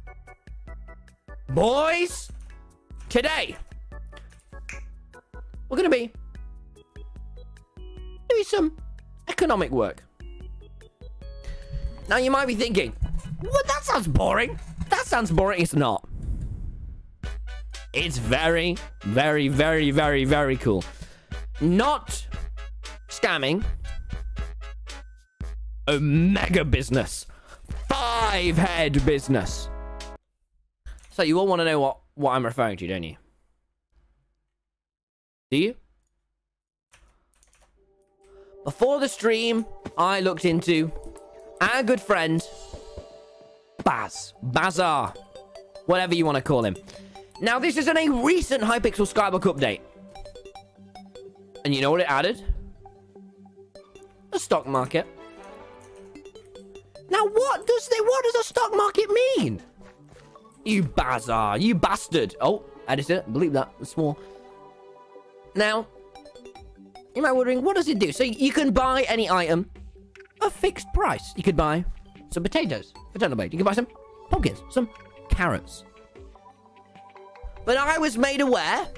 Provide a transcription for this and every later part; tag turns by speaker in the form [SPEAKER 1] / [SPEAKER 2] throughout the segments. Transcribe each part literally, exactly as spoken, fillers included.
[SPEAKER 1] Boys, today, we're going to be doing some economic work. Now, you might be thinking, what? That sounds boring. That sounds boring. It's not. It's very, very, very, very, very cool. Not scamming. A mega business. Five head business. So you all want to know what, what I'm referring to, don't you? Do you? Before the stream, I looked into our good friend, Baz. Bazaar. Whatever you want to call him. Now, this is in a recent Hypixel Skyblock update. And you know what it added? A stock market. Now, what does the, what does a stock market mean? You Bazaar, you bastard. Oh, editor, believe that. It's small. Now, you might be wondering, what does it do? So you can buy any item a fixed price. You could buy some potatoes for ten blade. You can buy some pumpkins, some carrots. But I was made aware,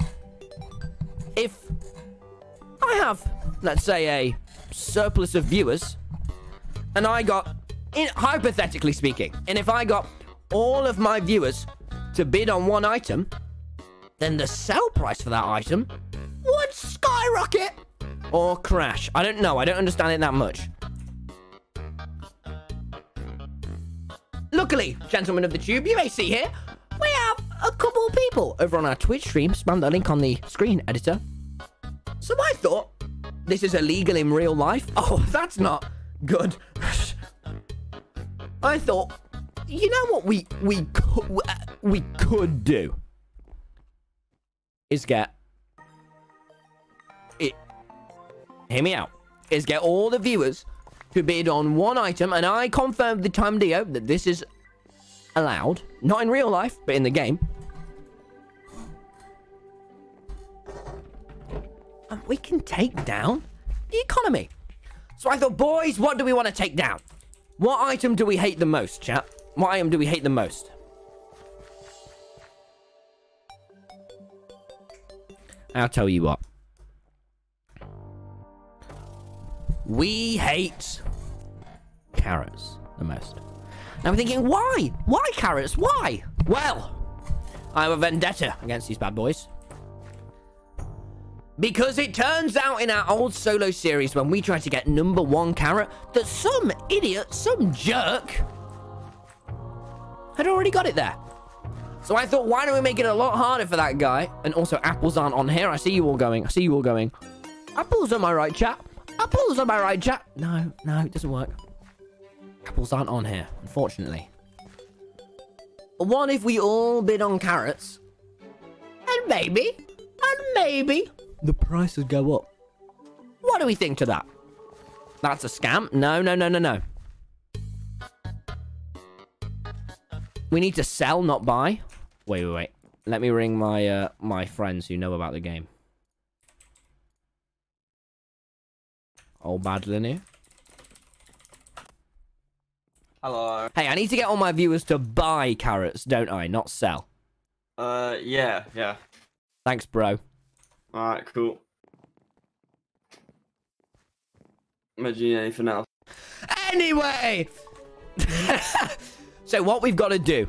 [SPEAKER 1] if I have, let's say, a surplus of viewers, and I got, in, hypothetically speaking, and if I got all of my viewers to bid on one item, then the sell price for that item would skyrocket or crash. I don't know. I don't understand it that much. Luckily, gentlemen of the tube, you may see here, we have a couple of people over on our Twitch stream. Spam the link on the screen, editor. So I thought, this is illegal in real life. Oh, that's not good. I thought, you know what we we could we could do is get it. Hear me out. Is get all the viewers to bid on one item, and I confirmed the time Dio that this is allowed, not in real life, but in the game. And we can take down the economy. So I thought, boys, what do we want to take down? What item do we hate the most, chat? What item do we hate the most? I'll tell you what. We hate carrots the most. Now I'm thinking, why? Why carrots? Why? Well, I have a vendetta against these bad boys. Because it turns out in our old solo series, when we tried to get number one carrot, that some idiot, some jerk, had already got it there. So I thought, why don't we make it a lot harder for that guy? And also, apples aren't on here. I see you all going. I see you all going. Apples on my right, chat. Apples on my right, chat. No, no, it doesn't work. Apples aren't on here, unfortunately. But what if we all bid on carrots? And maybe, and maybe, the prices go up. What do we think to that? That's a scam? No, no, no, no, no. We need to sell, not buy. Wait, wait, wait. Let me ring my uh, my friends who know about the game. Old Badlin here.
[SPEAKER 2] Hello.
[SPEAKER 1] Hey, I need to get all my viewers to buy carrots, don't I? Not sell.
[SPEAKER 2] Uh, yeah, yeah.
[SPEAKER 1] Thanks, bro.
[SPEAKER 2] Alright, cool. Imagine anything else.
[SPEAKER 1] Anyway! So what we've got to do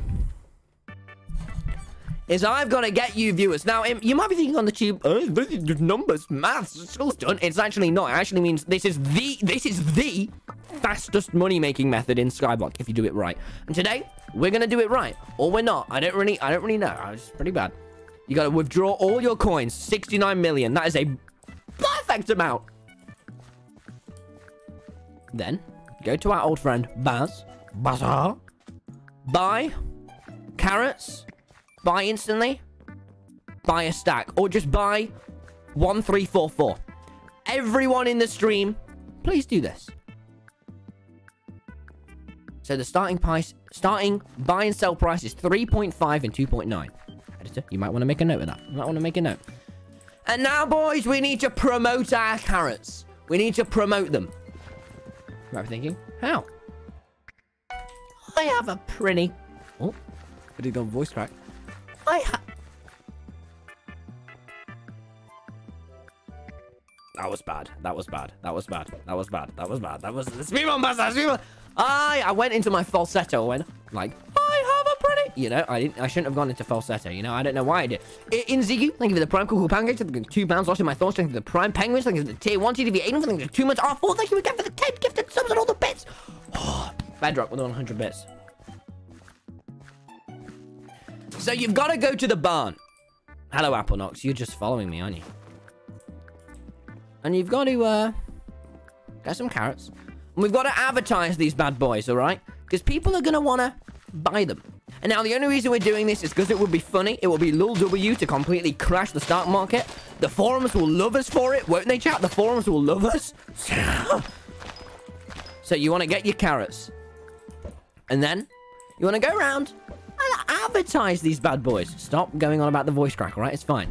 [SPEAKER 1] is I've got to get you viewers. Now, you might be thinking on the tube, oh, this is just numbers, maths, it's all done. It's actually not. It actually means this is the, this is the fastest money-making method in Skyblock if you do it right. And today, we're going to do it right. Or we're not. I don't really, I don't really know. It's pretty bad. You got to withdraw all your coins. sixty-nine million. That is a perfect amount. Then, go to our old friend, Baz. Bazaar. Buy carrots. Buy instantly. Buy a stack. Or just buy one, three, four, four. Everyone in the stream, please do this. So the starting price, starting buy and sell price is three point five and two point nine. Editor, you might want to make a note of that. You might want to make a note. And now, boys, we need to promote our carrots. We need to promote them. You might be thinking, how? I have a pretty... Oh, But he done voice crack. I ha That was bad. That was bad. That was bad. That was bad. That was bad. That was... Speed on, Buzzer! Speed on! I, I went into my falsetto. I went, like, I have a pretty... You know, I didn't. I shouldn't have gone into falsetto. You know, I don't know why I did. I, in Zigu, thank you for the Prime Cuckoo Pancakes. Thank you for the two pounds lost in my thoughts. Thank you for the Prime Penguins. Thank you for the Tier one T V Aiden. Thank you for the two months R four. Thank you again for the ten gifted subs and all the bits. Oh, Bedrock with one hundred bits. So you've got to go to the barn. Hello, Applenox. You're just following me, aren't you? And you've got to, uh, get some carrots. And we've got to advertise these bad boys, all right? Because people are going to want to buy them. And now the only reason we're doing this is because it would be funny. It will be Lul W to completely crash the stock market. The forums will love us for it, won't they, chat? The forums will love us. So you want to get your carrots. And then you want to go around and advertise these bad boys. Stop going on about the voice crack, all right? It's fine.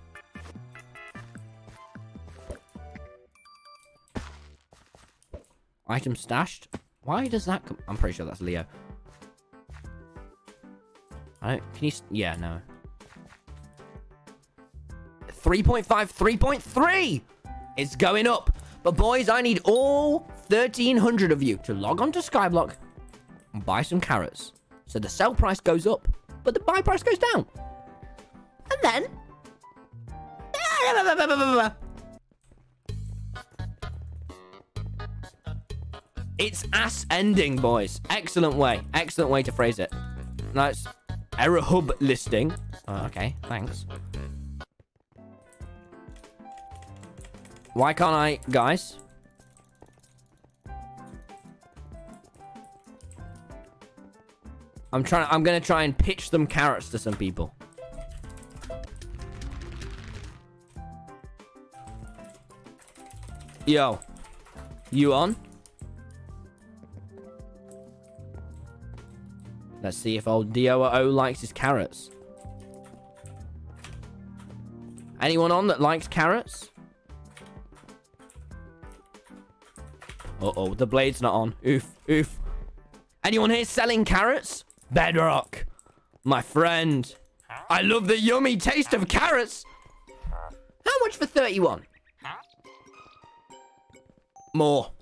[SPEAKER 1] Item stashed. Why does that come? I'm pretty sure that's Leo. I don't... Can you... Yeah, no. three point five, three point three! It's going up. But boys, I need all thirteen hundred of you to log on to Skyblock and buy some carrots. So the sell price goes up, but the buy price goes down. And then... It's ass ending, boys. Excellent way. Excellent way to phrase it. Nice. Error hub listing. Oh, okay, thanks. Why can't I, guys? I'm trying. I'm gonna try and pitch them carrots to some people. Yo, you on? Let's see if old D O O likes his carrots. Anyone on that likes carrots? Uh-oh, the blade's not on. Oof, oof. Anyone here selling carrots? Bedrock, my friend. I love the yummy taste of carrots. How much for thirty-one? More.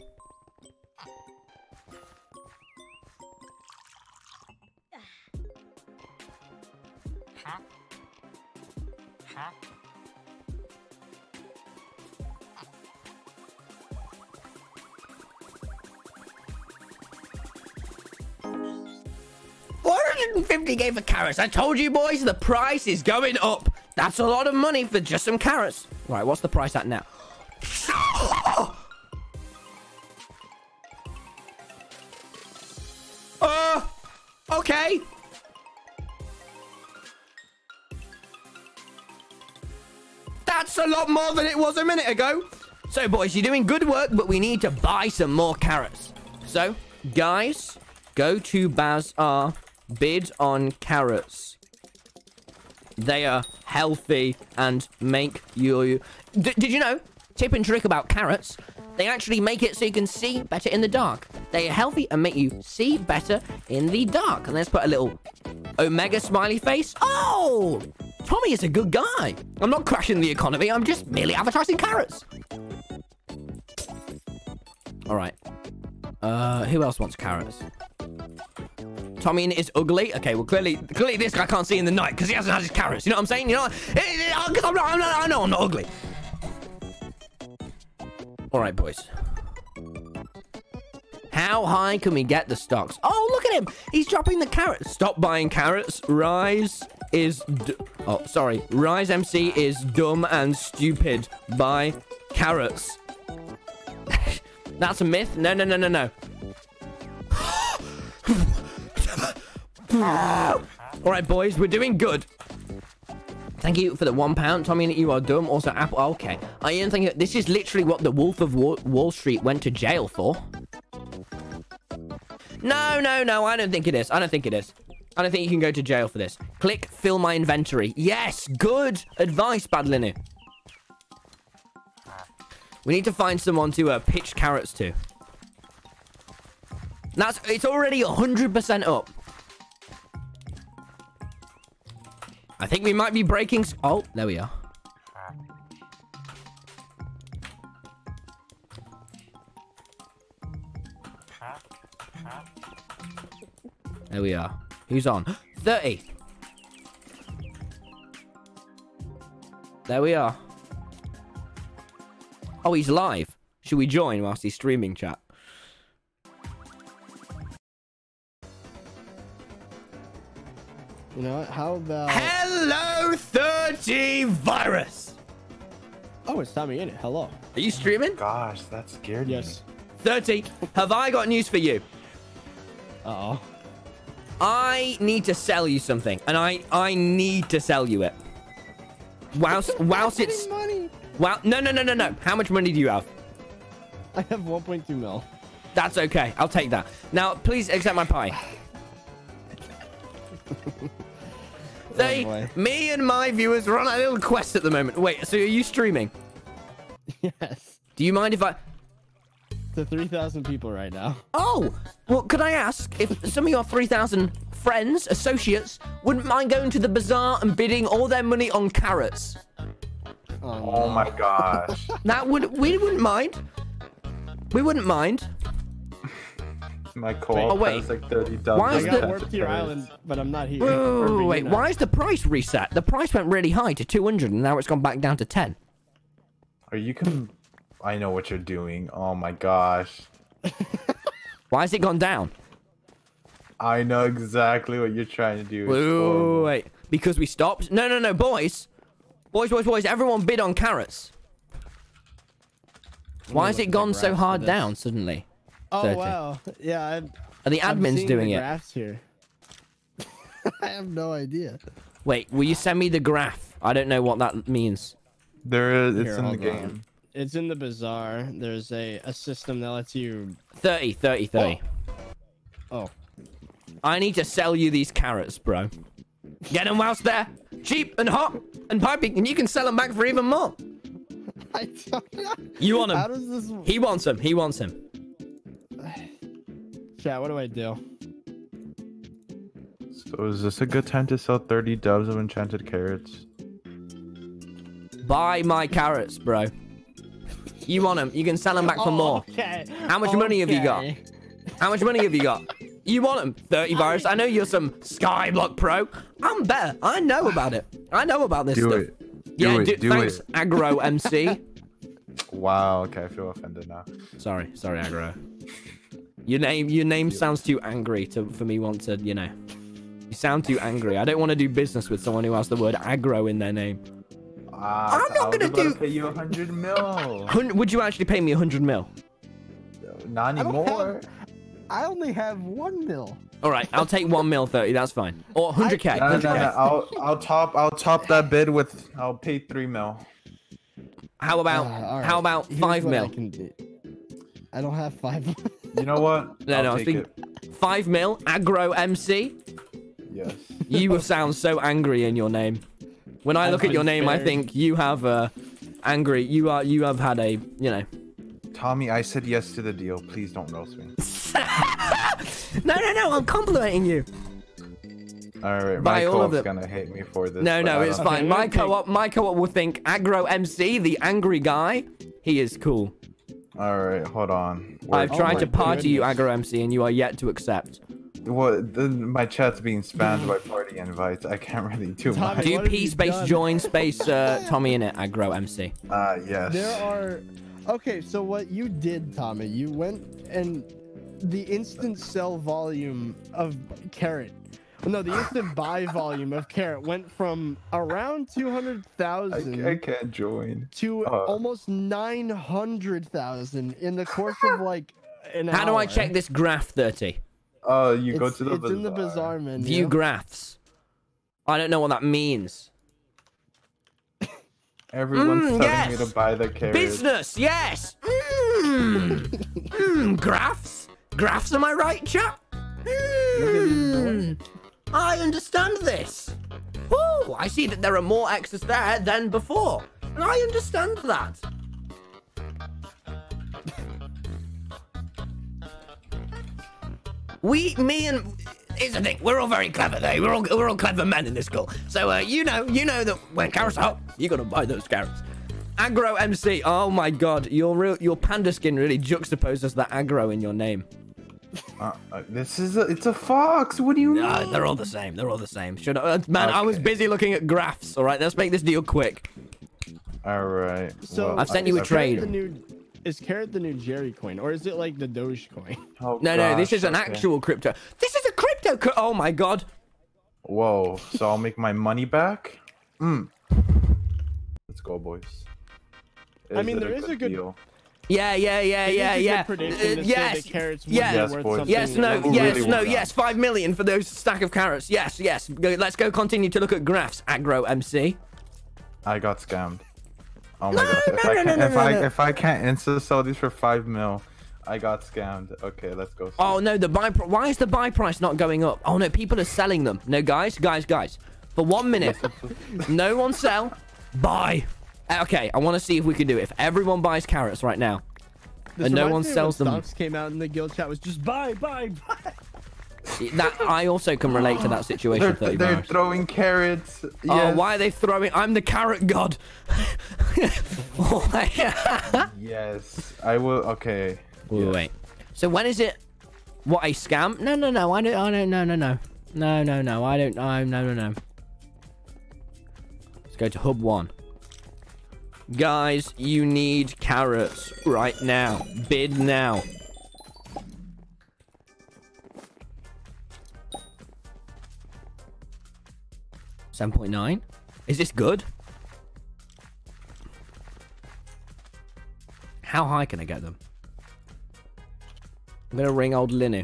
[SPEAKER 1] four hundred fifty K for carrots. I told you, boys, the price is going up. That's a lot of money for just some carrots. Right, what's the price at now? Uh, okay. That's a lot more than it was a minute ago. So, boys, you're doing good work, but we need to buy some more carrots. So, guys, go to Bazaar, bid on carrots. They are healthy and make you... D did you know? Tip and trick about carrots. They actually make it so you can see better in the dark. They are healthy and make you see better in the dark. And let's put a little Omega smiley face. Oh! Tommy is a good guy. I'm not crashing the economy. I'm just merely advertising carrots. All right. Uh, who else wants carrots? Tommy is ugly. Okay, well, clearly, clearly this guy can't see in the night because he hasn't had his carrots. You know what I'm saying? You know, because I'm not, I'm not, I know I'm not ugly. All right, boys. How high can we get the stocks? Oh, look at him. He's dropping the carrots. Stop buying carrots. Rise is... D oh, sorry. Rise M C is dumb and stupid. Buy carrots. That's a myth. No, no, no, no, no. All right, boys. We're doing good. Thank you for the one pound. Tommy, you are dumb. Also, Apple. Okay. I am thinking this is literally what the Wolf of Wall, Wall Street went to jail for. No, no, no. I don't think it is. I don't think it is. I don't think you can go to jail for this. Click fill my inventory. Yes. Good advice, Badlinu. We need to find someone to uh, pitch carrots to. That's, it's already one hundred percent up. I think we might be breaking... s- Oh, there we are. There we are. Who's on? thirty. There we are. Oh, he's live. Should we join whilst he's streaming, chat?
[SPEAKER 3] You know what? How about...
[SPEAKER 1] Hello, thirty virus.
[SPEAKER 3] Oh, it's Tommy in it. Hello.
[SPEAKER 1] Are you streaming?
[SPEAKER 4] Gosh, that scared me.
[SPEAKER 3] Yes.
[SPEAKER 1] thirty. Have I got news for you?
[SPEAKER 3] Uh-oh.
[SPEAKER 1] I need to sell you something, and I I need to sell you it. Whilst whilst it's
[SPEAKER 3] money.
[SPEAKER 1] well, no no no no no. How much money do you have?
[SPEAKER 3] I have one point two mil.
[SPEAKER 1] That's okay. I'll take that. Now, please accept my pie. They,
[SPEAKER 3] boy.
[SPEAKER 1] me and my viewers are on a little quest at the moment. Wait, so are you streaming?
[SPEAKER 3] Yes.
[SPEAKER 1] Do you mind if I...
[SPEAKER 3] To three thousand people right now.
[SPEAKER 1] Oh, well, could I ask if some of your three thousand friends, associates, wouldn't mind going to the bazaar and bidding all their money on carrots?
[SPEAKER 3] Oh,
[SPEAKER 4] Oh
[SPEAKER 3] no.
[SPEAKER 4] my gosh.
[SPEAKER 1] That would... We wouldn't mind. We wouldn't mind.
[SPEAKER 4] My co-op
[SPEAKER 1] Oh, wait.
[SPEAKER 4] has like thirty thousand.
[SPEAKER 1] Why
[SPEAKER 3] I
[SPEAKER 1] is
[SPEAKER 3] got
[SPEAKER 1] the-
[SPEAKER 3] work to your island, but I'm not here.
[SPEAKER 1] Wait,
[SPEAKER 3] Or
[SPEAKER 1] wait,
[SPEAKER 3] being
[SPEAKER 1] wait,
[SPEAKER 3] there.
[SPEAKER 1] why is the price reset? The price went really high to two hundred, and now it's gone back down to ten.
[SPEAKER 4] Are you can? I know what you're doing. Oh my gosh.
[SPEAKER 1] Why has it gone down?
[SPEAKER 4] I know exactly what you're trying to do. It's
[SPEAKER 1] Wait, wait,
[SPEAKER 4] horrible.
[SPEAKER 1] wait, because we stopped? No, no, no, boys. Boys, boys, boys, everyone bid on carrots. Why has
[SPEAKER 3] look
[SPEAKER 1] it
[SPEAKER 3] at the
[SPEAKER 1] gone so
[SPEAKER 3] graphs for
[SPEAKER 1] hard
[SPEAKER 3] this.
[SPEAKER 1] down suddenly?
[SPEAKER 3] Oh,
[SPEAKER 1] thirty.
[SPEAKER 3] wow. Yeah, I'm,
[SPEAKER 1] Are the
[SPEAKER 3] I'm
[SPEAKER 1] admins
[SPEAKER 3] seeing
[SPEAKER 1] doing
[SPEAKER 3] the
[SPEAKER 1] it?
[SPEAKER 3] graphs here. I have no idea.
[SPEAKER 1] Wait, will you send me the graph? I don't know what that means.
[SPEAKER 4] There is. It's
[SPEAKER 3] Here,
[SPEAKER 4] in the
[SPEAKER 3] hold
[SPEAKER 4] game.
[SPEAKER 3] on. It's in the bazaar. There's a, a system that lets you...
[SPEAKER 1] thirty, thirty, thirty.
[SPEAKER 3] Oh.
[SPEAKER 1] I need to sell you these carrots, bro. Get them whilst they're cheap and hot and piping, and you can sell them back for even more.
[SPEAKER 3] I don't know.
[SPEAKER 1] You want
[SPEAKER 3] How
[SPEAKER 1] them?
[SPEAKER 3] does this...
[SPEAKER 1] He wants them. He wants him.
[SPEAKER 3] Chat, what do I do?
[SPEAKER 4] So is this a good time to sell thirty doves of enchanted carrots?
[SPEAKER 1] Buy my carrots, bro. You want them? You can sell them back for
[SPEAKER 3] Oh,
[SPEAKER 1] more.
[SPEAKER 3] okay.
[SPEAKER 1] How much money have you got?
[SPEAKER 3] Okay.
[SPEAKER 1] How much money have you got? You want them? thirty virus. I know you're some Skyblock pro. I'm better. I know about it. I know about this
[SPEAKER 4] Do
[SPEAKER 1] stuff.
[SPEAKER 4] it.
[SPEAKER 1] Yeah,
[SPEAKER 4] do it.
[SPEAKER 1] do-
[SPEAKER 4] do
[SPEAKER 1] thanks,
[SPEAKER 4] it.
[SPEAKER 1] Aggro M C.
[SPEAKER 4] Wow. Okay, I feel offended now.
[SPEAKER 1] Sorry, sorry, Aggro. Your name, your name sounds too angry to for me want to, you know. You sound too angry. I don't want to do business with someone who has the word aggro in their name.
[SPEAKER 4] Uh,
[SPEAKER 1] I'm not
[SPEAKER 4] I was
[SPEAKER 1] gonna
[SPEAKER 4] about
[SPEAKER 1] do-
[SPEAKER 4] to pay you a hundred mil.
[SPEAKER 1] Hun- Would you actually pay me a hundred mil?
[SPEAKER 4] Not
[SPEAKER 3] I don't
[SPEAKER 4] anymore.
[SPEAKER 3] have- I only have one mil.
[SPEAKER 1] All right, I'll take one mil thirty. That's fine. Or hundred k.
[SPEAKER 4] No, no, no,
[SPEAKER 1] Hundred
[SPEAKER 4] no.
[SPEAKER 1] k.
[SPEAKER 4] I'll I'll top I'll top that bid with I'll pay three mil.
[SPEAKER 1] How about
[SPEAKER 3] Uh, all right.
[SPEAKER 1] how about
[SPEAKER 3] Here's
[SPEAKER 1] five
[SPEAKER 3] what I
[SPEAKER 1] mil?
[SPEAKER 3] can do. I don't have five.
[SPEAKER 4] You know what?
[SPEAKER 1] No,
[SPEAKER 4] I'll
[SPEAKER 1] no, I
[SPEAKER 4] take
[SPEAKER 1] think
[SPEAKER 4] it.
[SPEAKER 1] five mil. Aggro M C.
[SPEAKER 4] Yes.
[SPEAKER 1] You sound so angry in your name. When I look at your name, I
[SPEAKER 3] Unfair.
[SPEAKER 1] think you have uh, angry. You are. You have had a. You know.
[SPEAKER 4] Tommy, I said yes to the deal. Please don't roast me.
[SPEAKER 1] No, no, no. I'm complimenting you.
[SPEAKER 4] All right,
[SPEAKER 1] Buy
[SPEAKER 4] my
[SPEAKER 1] all of
[SPEAKER 4] co-op's
[SPEAKER 1] them.
[SPEAKER 4] gonna hate me for this.
[SPEAKER 1] No,
[SPEAKER 4] but
[SPEAKER 1] no,
[SPEAKER 4] I
[SPEAKER 1] it's
[SPEAKER 4] don't-
[SPEAKER 1] fine.
[SPEAKER 3] Okay,
[SPEAKER 1] My
[SPEAKER 3] okay.
[SPEAKER 1] co-op, my co-op will think Aggro M C, the angry guy. He is cool.
[SPEAKER 4] All right, hold on.
[SPEAKER 1] I've
[SPEAKER 3] Oh
[SPEAKER 1] tried
[SPEAKER 3] my
[SPEAKER 1] to party you,
[SPEAKER 3] goodness.
[SPEAKER 1] Aggro M C, and you are yet to accept.
[SPEAKER 4] What? The, my chat's being spammed by party invites. I can't really do
[SPEAKER 3] Tommy,
[SPEAKER 4] much.
[SPEAKER 1] Do
[SPEAKER 3] What have
[SPEAKER 1] P
[SPEAKER 3] you
[SPEAKER 1] space
[SPEAKER 3] done?
[SPEAKER 1] join space uh, Tommy in it, Aggro M C.
[SPEAKER 4] Uh, yes.
[SPEAKER 3] There are... Okay, so what you did, Tommy, you went and the instant sell volume of carrot... No, the instant buy volume of carrot went from around two hundred
[SPEAKER 4] I,
[SPEAKER 3] thousand
[SPEAKER 4] I can't join.
[SPEAKER 3] to
[SPEAKER 4] Uh.
[SPEAKER 3] almost nine hundred thousand in the course of like an
[SPEAKER 1] How do I
[SPEAKER 3] hour.
[SPEAKER 1] check this graph thirty?
[SPEAKER 4] Uh, you go
[SPEAKER 3] It's,
[SPEAKER 4] to the
[SPEAKER 3] it's in the bazaar menu.
[SPEAKER 1] View graphs. I don't know what that means.
[SPEAKER 4] Everyone's
[SPEAKER 1] Mm,
[SPEAKER 4] telling me
[SPEAKER 1] yes.
[SPEAKER 4] to buy the carrots.
[SPEAKER 1] Business, yes. Mm. mm, graphs, graphs. Am I right, chap? Mm. I understand this. Oh, I see that there are more X's there than before, and I understand that. We, me, and here's the thing. We're all very clever, though. We're all we're all clever men in this school. So uh, you know, you know that when carrots are hot, you gotta buy those carrots. Aggro M C. Oh my God, your real your panda skin really juxtaposes that aggro in your name.
[SPEAKER 4] Uh, uh, this is a, it's a fox. What do you mean?
[SPEAKER 1] Uh, they're all the same. They're all the same. Should I, uh, man, okay. I was busy looking at graphs. All right, let's make this deal quick.
[SPEAKER 4] All right.
[SPEAKER 3] So
[SPEAKER 4] well,
[SPEAKER 1] I've sent you a trade.
[SPEAKER 3] The new, is Carrot the new Jerry coin, or is it like the Doge coin?
[SPEAKER 4] Oh,
[SPEAKER 1] no,
[SPEAKER 4] gosh,
[SPEAKER 1] no, this is an
[SPEAKER 4] okay.
[SPEAKER 1] actual crypto. This is a crypto. Co oh my God.
[SPEAKER 4] Whoa. So I'll make my money back. Mm. Let's go, boys. Is
[SPEAKER 3] I mean, there is a good.
[SPEAKER 4] Deal?
[SPEAKER 1] Yeah, yeah, yeah,
[SPEAKER 3] It
[SPEAKER 1] yeah,
[SPEAKER 3] is a
[SPEAKER 1] yeah.
[SPEAKER 3] good prediction to
[SPEAKER 1] Uh,
[SPEAKER 3] say
[SPEAKER 1] yes,
[SPEAKER 3] that carrots would
[SPEAKER 1] yes,
[SPEAKER 3] be
[SPEAKER 4] yes,
[SPEAKER 3] worth
[SPEAKER 4] boys.
[SPEAKER 3] something.
[SPEAKER 1] yes, no,
[SPEAKER 4] Who
[SPEAKER 1] yes,
[SPEAKER 4] really
[SPEAKER 1] no,
[SPEAKER 4] wants
[SPEAKER 1] yes. Five million for those stack of carrots. Yes, yes. Go, let's go continue to look at graphs. Aggro M C.
[SPEAKER 4] I got scammed. Oh my
[SPEAKER 1] No,
[SPEAKER 4] gosh. If
[SPEAKER 1] no,
[SPEAKER 4] I
[SPEAKER 1] no,
[SPEAKER 4] can't,
[SPEAKER 1] no,
[SPEAKER 4] if
[SPEAKER 1] no,
[SPEAKER 4] I
[SPEAKER 1] no.
[SPEAKER 4] if I can't insta sell these for five mil, I got scammed. Okay, let's go.
[SPEAKER 1] Oh no, the buy. Why is the buy price not going up? Oh no, people are selling them. No, guys, guys, guys. For one minute, no one sell. Buy. Okay, I want to see if we can do it. If everyone buys carrots right now,
[SPEAKER 3] This
[SPEAKER 1] and no
[SPEAKER 3] reminds
[SPEAKER 1] one
[SPEAKER 3] me of
[SPEAKER 1] sells
[SPEAKER 3] when
[SPEAKER 1] them.
[SPEAKER 3] Stocks came out in the guild chat was just buy, buy, buy.
[SPEAKER 1] That I also can relate to that situation.
[SPEAKER 4] They're,
[SPEAKER 1] thirty
[SPEAKER 4] they're
[SPEAKER 1] bars.
[SPEAKER 4] throwing carrots.
[SPEAKER 1] Oh,
[SPEAKER 4] Yes.
[SPEAKER 1] why are they throwing? I'm the carrot god.
[SPEAKER 4] Yes, I will. Okay.
[SPEAKER 1] Wait,
[SPEAKER 4] yes.
[SPEAKER 1] wait. So when is it? What, a scam? No, no, no. I don't. I don't. No, no, no. No, no, no. I don't. I no, no, no. Let's go to hub one. Guys, you need carrots right now. Bid now. seven point nine. Is this good? How high can I get them? I'm gonna ring old Linu.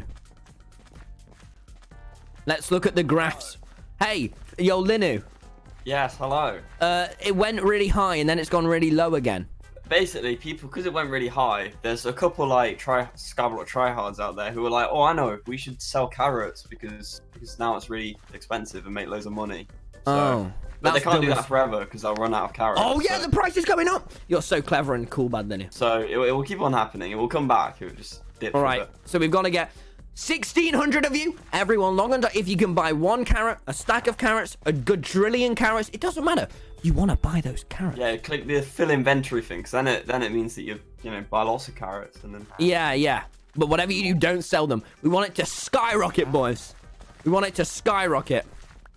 [SPEAKER 1] Let's look at the graphs. Hey, yo, Linu.
[SPEAKER 2] Yes, hello.
[SPEAKER 1] Uh, it went really high and then it's gone really low again.
[SPEAKER 2] Basically, people, because it went really high, there's a couple like try Skyblock tryhards out there who are like, oh, I know, we should sell carrots because because now it's really expensive and make loads of money. So,
[SPEAKER 1] Oh,
[SPEAKER 2] but they
[SPEAKER 1] that's
[SPEAKER 2] can't do
[SPEAKER 1] dumb
[SPEAKER 2] that
[SPEAKER 1] as-
[SPEAKER 2] forever because they'll run out of carrots.
[SPEAKER 1] Oh yeah,
[SPEAKER 2] so,
[SPEAKER 1] the price is going up. You're so clever and cool, bad Linu.
[SPEAKER 2] so it, it will keep on happening. It will come back. It will just dip.
[SPEAKER 1] All
[SPEAKER 2] for a
[SPEAKER 1] right,
[SPEAKER 2] bit.
[SPEAKER 1] so we've got to get sixteen hundred of you. Everyone log on to, if you can buy one carrot, a stack of carrots, a good trillion carrots, it doesn't matter. You want to buy those carrots.
[SPEAKER 2] Yeah, click the fill inventory thing, because then it then it means that you you know buy lots of carrots and then.
[SPEAKER 1] Yeah, yeah. But whatever you do, don't sell them. We want it to skyrocket, boys. We want it to skyrocket.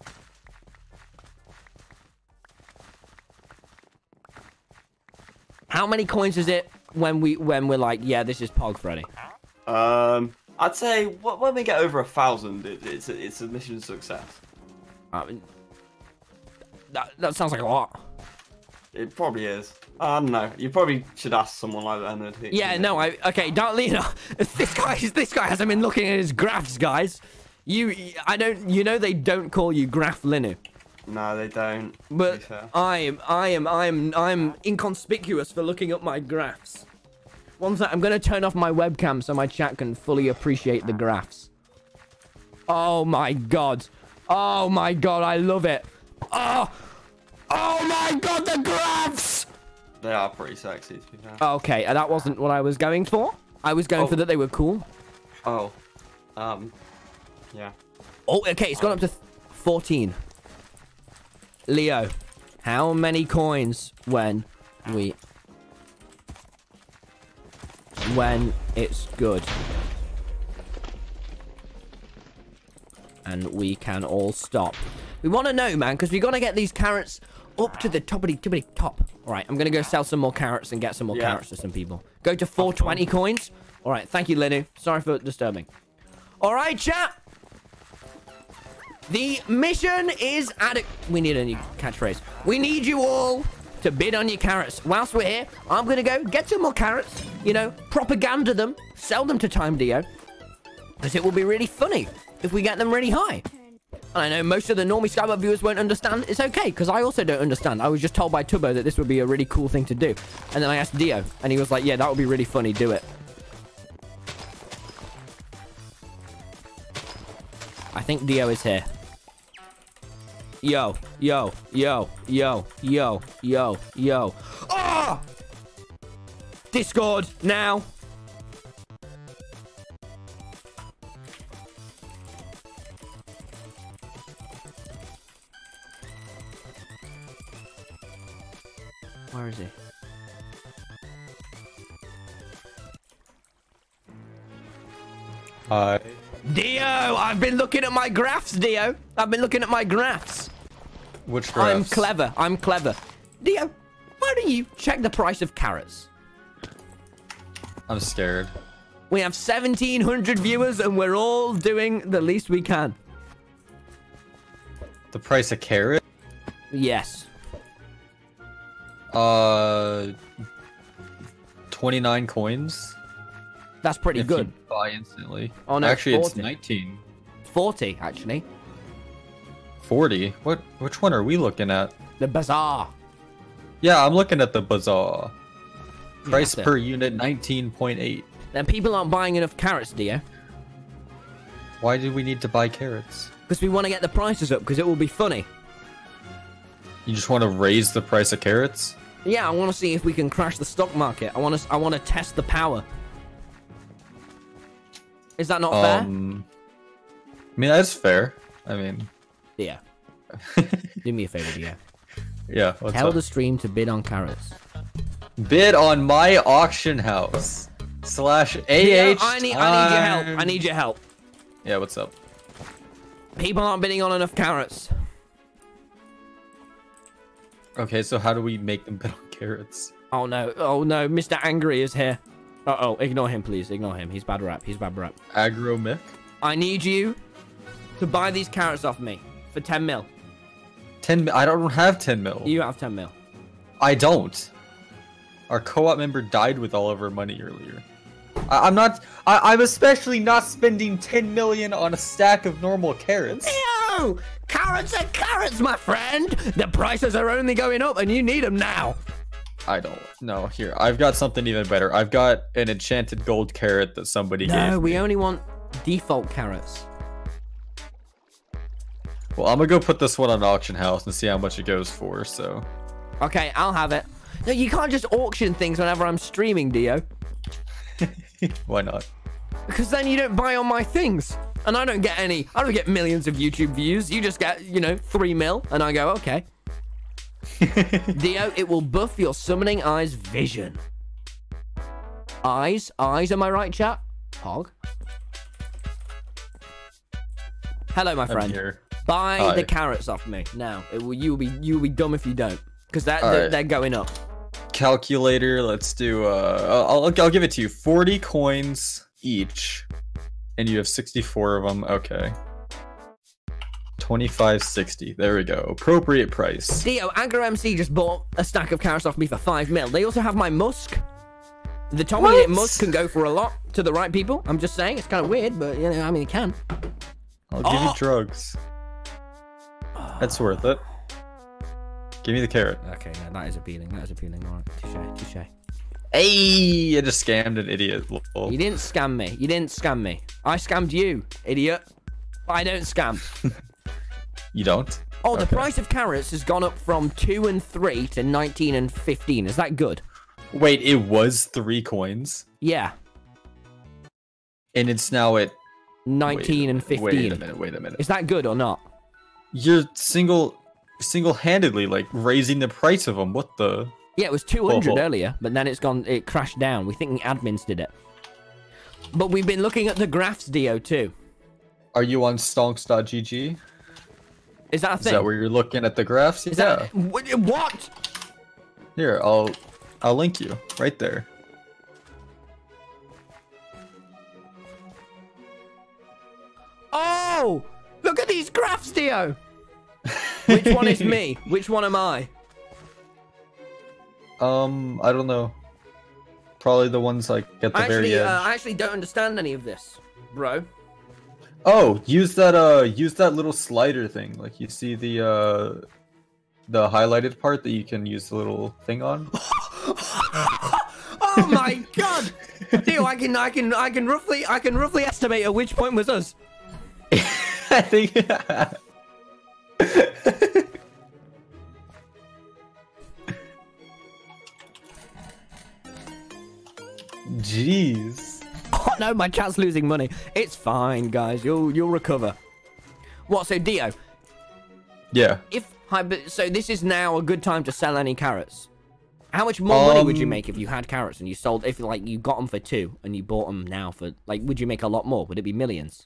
[SPEAKER 1] How many coins is it when we when we're like, yeah, this is Pog Freddy?
[SPEAKER 2] Um, I'd say wh- when we get over a thousand, it, it's a, it's a mission success.
[SPEAKER 1] I mean, that that sounds like a lot.
[SPEAKER 2] It probably is. I don't know. You probably should ask someone like Leonard. Who,
[SPEAKER 1] Yeah,
[SPEAKER 2] you know.
[SPEAKER 1] no, I okay, don't Lena. This guy, this guy hasn't been looking at his graphs, guys. You, I don't, you know, they don't call you Graph Linu,
[SPEAKER 2] No, they don't. to be
[SPEAKER 1] but
[SPEAKER 2] fair.
[SPEAKER 1] I am, I am, I am, I'm inconspicuous for looking up my graphs. One sec, I'm gonna turn off my webcam so my chat can fully appreciate the graphs. Oh my god, oh my god, I love it. Oh, oh my god, the graphs.
[SPEAKER 2] They are pretty sexy, to be fair.
[SPEAKER 1] Okay, uh, that wasn't what I was going for. I was going
[SPEAKER 2] Oh.
[SPEAKER 1] for that they were cool.
[SPEAKER 2] Oh, um, yeah.
[SPEAKER 1] Oh, okay, it's gone up to fourteen. Leo, how many coins when we... When it's good. And we can all stop. We want to know, man, because we got to get these carrots up to the toppity tippity top. All right, I'm going to go sell some more carrots and get some more
[SPEAKER 2] Yeah.
[SPEAKER 1] carrots to some people. Go to four twenty coins. All right, thank you, Linu. Sorry for disturbing. All right, chat. The mission is adequate. We need a new catchphrase. We need you all to bid on your carrots. Whilst we're here, I'm going to go get some more carrots. You know, propaganda them. Sell them to Time Dio. Because it will be really funny if we get them really high. And I know most of the normie Skyblock viewers won't understand. It's okay, because I also don't understand. I was just told by Tubbo that this would be a really cool thing to do. And then I asked Dio, and he was like, yeah, that would be really funny. Do it. I think Dio is here. Yo, yo, yo, yo, yo, yo, yo. Ah! Discord, now. Where is he?
[SPEAKER 5] Hi.
[SPEAKER 1] Dio, I've been looking at my graphs, Dio. I've been looking at my graphs.
[SPEAKER 5] Which graphs?
[SPEAKER 1] I'm clever. I'm clever. Dio, why don't you check the price of carrots?
[SPEAKER 5] I'm scared.
[SPEAKER 1] We have seventeen hundred viewers and we're all doing the least we can.
[SPEAKER 5] The price of carrot?
[SPEAKER 1] Yes.
[SPEAKER 5] Uh, twenty-nine coins.
[SPEAKER 1] That's pretty
[SPEAKER 5] if
[SPEAKER 1] good.
[SPEAKER 5] You buy instantly.
[SPEAKER 1] Oh, no,
[SPEAKER 5] actually, it's
[SPEAKER 1] forty.
[SPEAKER 5] nineteen.
[SPEAKER 1] forty, actually.
[SPEAKER 5] forty? What? Which one are we looking at?
[SPEAKER 1] The bazaar.
[SPEAKER 5] Yeah, I'm looking at the bazaar. Price
[SPEAKER 1] Yeah,
[SPEAKER 5] per unit nineteen point eight.
[SPEAKER 1] Then people aren't buying enough carrots, Dio.
[SPEAKER 5] Why do we need to buy carrots?
[SPEAKER 1] Because we want to get the prices up, because it will be funny.
[SPEAKER 5] You just want to raise the price of carrots?
[SPEAKER 1] Yeah, I want to see if we can crash the stock market. I want to. I want to test the power. Is that not
[SPEAKER 5] Um, I mean, that's fair. I mean,
[SPEAKER 1] fair? Yeah. Do me a favor, Dio.
[SPEAKER 5] yeah. What's
[SPEAKER 1] Tell
[SPEAKER 5] up?
[SPEAKER 1] the stream to bid on carrots.
[SPEAKER 5] Bid on my auction house slash A
[SPEAKER 1] Dio,
[SPEAKER 5] H.
[SPEAKER 1] I need. I need your help. I need your help.
[SPEAKER 5] Yeah, what's up?
[SPEAKER 1] People aren't bidding on enough carrots.
[SPEAKER 5] Okay, so how do we make them bid on carrots?
[SPEAKER 1] Oh no. Oh no. Mister Angry is here. Uh oh. Ignore him, please. Ignore him. He's bad rap. He's bad rap.
[SPEAKER 5] Aggro Mick?
[SPEAKER 1] I need you to buy these carrots off me for ten mil.
[SPEAKER 5] ten mil? I don't have ten mil.
[SPEAKER 1] You have ten mil.
[SPEAKER 5] I don't. Our co-op member died with all of her money earlier. I I'm not. I I'm especially not spending ten million on a stack of normal carrots.
[SPEAKER 1] Yo! Carrots are carrots, my friend! The prices are only going up and you need them now.
[SPEAKER 5] I don't. No, here. I've got something even better. I've got an enchanted gold carrot that somebody gave
[SPEAKER 1] No, we
[SPEAKER 5] me.
[SPEAKER 1] only want default carrots.
[SPEAKER 5] Well, I'm gonna go put this one on auction house and see how much it goes for, so.
[SPEAKER 1] Okay, I'll have it. No, you can't just auction things whenever I'm streaming, Dio.
[SPEAKER 5] Why not?
[SPEAKER 1] Because then you don't buy on my things. And I don't get any. I don't get millions of YouTube views. You just get, you know, three mil. And I go, okay. Dio, it will buff your summoning eyes vision. Eyes? Eyes, am I right, chat? Hog. Hello, my
[SPEAKER 5] I'm
[SPEAKER 1] friend.
[SPEAKER 5] here.
[SPEAKER 1] Buy
[SPEAKER 5] Hi.
[SPEAKER 1] the carrots off me now. It will. You will be. You will be dumb if you don't. Because that
[SPEAKER 5] All
[SPEAKER 1] they're,
[SPEAKER 5] right.
[SPEAKER 1] they're going up.
[SPEAKER 5] Calculator, let's do, uh, I'll, I'll give it to you. forty coins each. And you have sixty-four of them. Okay. twenty-five sixty. There we go. Appropriate price.
[SPEAKER 1] Dio, Aggro M C just bought a stack of carrots off me for five mil. They also have my musk. The Tommy
[SPEAKER 5] What?
[SPEAKER 1] Knit musk can go for a lot to the right people. I'm just saying, it's kind of weird, but you know, I mean, it can.
[SPEAKER 5] I'll give
[SPEAKER 1] Oh!
[SPEAKER 5] you drugs. That's worth it. Give me the carrot.
[SPEAKER 1] Okay, yeah, that is appealing. That is appealing. All right, touche, touche.
[SPEAKER 5] Hey, I just scammed an idiot. Lol.
[SPEAKER 1] You didn't scam me. You didn't scam me. I scammed you, idiot. But I don't scam.
[SPEAKER 5] You don't?
[SPEAKER 1] Oh, the
[SPEAKER 5] Okay.
[SPEAKER 1] price of carrots has gone up from two and three to nineteen and fifteen. Is that good?
[SPEAKER 5] Wait, it was three coins?
[SPEAKER 1] Yeah,
[SPEAKER 5] And it's now at...
[SPEAKER 1] nineteen
[SPEAKER 5] wait,
[SPEAKER 1] and fifteen.
[SPEAKER 5] Wait a minute, wait a minute.
[SPEAKER 1] Is that good or not?
[SPEAKER 5] You're single... Single-handedly, like, raising the price of them. What the...
[SPEAKER 1] Yeah, it was two hundred
[SPEAKER 5] Oh, oh.
[SPEAKER 1] earlier, but then it's gone. It crashed down. We think the admins did it. But we've been looking at the graphs, Dio, too.
[SPEAKER 5] Are you on stonks dot G G?
[SPEAKER 1] Is that a
[SPEAKER 5] Is
[SPEAKER 1] thing?
[SPEAKER 5] that where you're looking at the graphs?
[SPEAKER 1] Is
[SPEAKER 5] yeah.
[SPEAKER 1] that Wh- what?
[SPEAKER 5] Here, I'll I'll link you right there.
[SPEAKER 1] Oh, look at these graphs, Dio. Which one is me? Which one am I?
[SPEAKER 5] Um, I don't know. Probably the ones like at the
[SPEAKER 1] I
[SPEAKER 5] very
[SPEAKER 1] actually,
[SPEAKER 5] edge.
[SPEAKER 1] uh, I actually don't understand any of this, bro.
[SPEAKER 5] Oh, use that uh use that little slider thing. Like you see the uh the highlighted part that you can use the little thing on.
[SPEAKER 1] Oh my god, Dio! I can, I can, I can roughly, I can roughly estimate at which point was us.
[SPEAKER 5] I think Jeez.
[SPEAKER 1] Oh no, my chat's losing money. It's fine, guys. You'll, you'll recover. What? So, Dio,
[SPEAKER 5] Yeah.
[SPEAKER 1] if hypo- so, this is now a good time to sell any carrots. How much more money would you
[SPEAKER 5] Um,
[SPEAKER 1] make if you had carrots and you sold, if like you got them for two and you bought them now for, like, would you make a lot more? Would it be millions?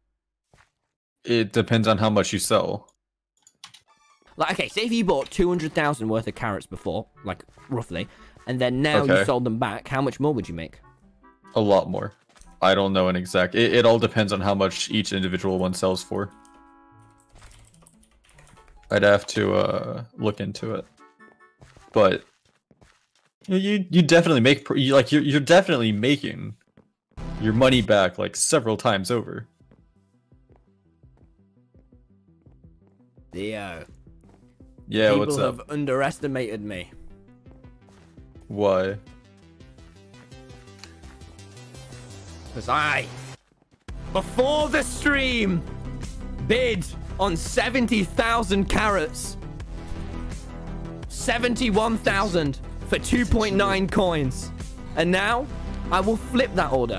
[SPEAKER 5] It depends on how much you sell.
[SPEAKER 1] Like, okay, say if you bought two hundred thousand worth of carrots before, like, roughly, and then now you
[SPEAKER 5] Okay.
[SPEAKER 1] sold them back, how much more would you make?
[SPEAKER 5] A lot more. I don't know an exact. It, it all depends on how much each individual one sells for. I'd have to uh, look into it. But you you, you definitely make pr- you, like you're you're definitely making your money back like several times over.
[SPEAKER 1] Theo.
[SPEAKER 5] Yeah,
[SPEAKER 1] People
[SPEAKER 5] what's
[SPEAKER 1] have
[SPEAKER 5] up?
[SPEAKER 1] underestimated me.
[SPEAKER 5] Why?
[SPEAKER 1] Because I, before the stream, bid on seventy thousand carrots. seventy-one thousand for two point nine coins. And now, I will flip that order.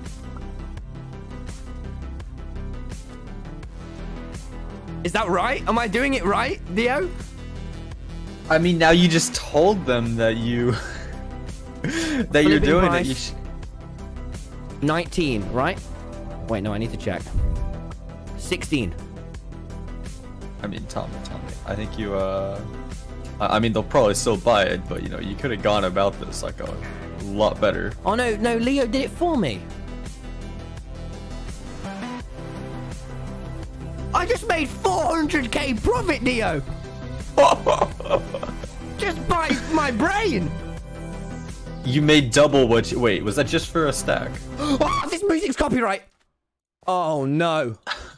[SPEAKER 1] Is that right? Am I doing it right, Theo?
[SPEAKER 5] I mean, now you just told them that you that you're
[SPEAKER 1] Flipping
[SPEAKER 5] doing
[SPEAKER 1] price.
[SPEAKER 5] it. You sh-
[SPEAKER 1] nineteen, right? Wait, no, I need to check. sixteen.
[SPEAKER 5] I mean, Tommy, Tommy. I think you. uh I I mean, they'll probably still buy it, but you know, you could have gone about this like a lot better.
[SPEAKER 1] Oh no, no, Leo did it for me. I just made four hundred K profit, Leo. Just by my brain.
[SPEAKER 5] You made double what? You, wait, was that just for a stack?
[SPEAKER 1] Oh, this music's copyright. Oh no.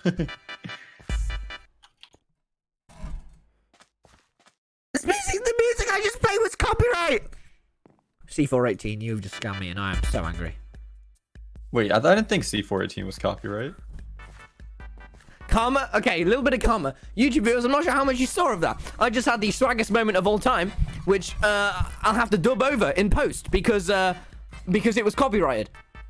[SPEAKER 1] This music, the music I just played was copyright. C four eighteen, you've just scammed me and I am so angry.
[SPEAKER 5] Wait, I, I didn't think C four eighteen was copyright.
[SPEAKER 1] Karma? Okay, a little bit of karma. YouTube viewers, I'm not sure how much you saw of that. I just had the swaggest moment of all time, which uh, I'll have to dub over in post because uh, because it was copyrighted.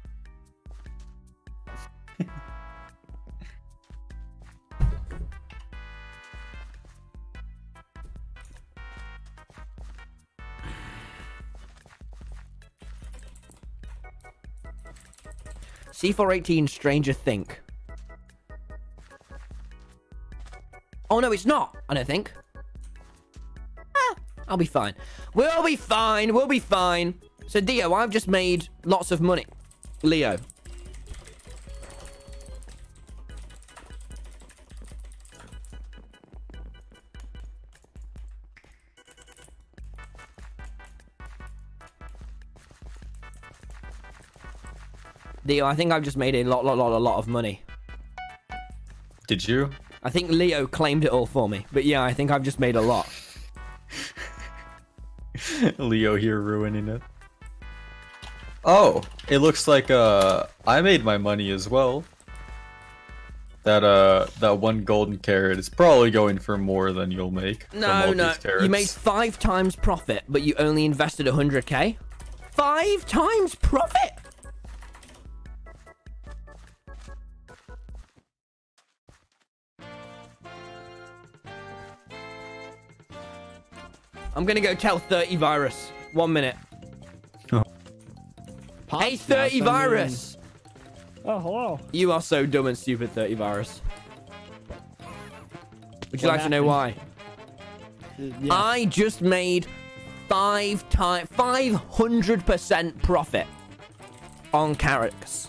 [SPEAKER 1] C four eighteen Stranger Think. Oh, no, it's not, I don't think. Ah, I'll be fine. We'll be fine. We'll be fine. So, Dio, I've just made lots of money. Leo. Dio, I think I've just made a lot, lot, lot, a lot of money.
[SPEAKER 5] Did you?
[SPEAKER 1] I think Leo claimed it all for me. But yeah, I think I've just made a lot.
[SPEAKER 5] Leo here ruining it. Oh, it looks like uh I made my money as well. That uh that one golden carrot is probably going for more than you'll make. from
[SPEAKER 1] No,
[SPEAKER 5] all
[SPEAKER 1] no.
[SPEAKER 5] these carrots.
[SPEAKER 1] You made five times profit, but you only invested one hundred K? Five times profit? I'm gonna go tell thirty Virus. One minute. Hey, thirty Virus!
[SPEAKER 3] Oh, hello.
[SPEAKER 1] You are so dumb and stupid, thirty Virus. Would you
[SPEAKER 3] What
[SPEAKER 1] like to know why?
[SPEAKER 3] Uh, yes.
[SPEAKER 1] I just made five times, five hundred percent profit on carrots.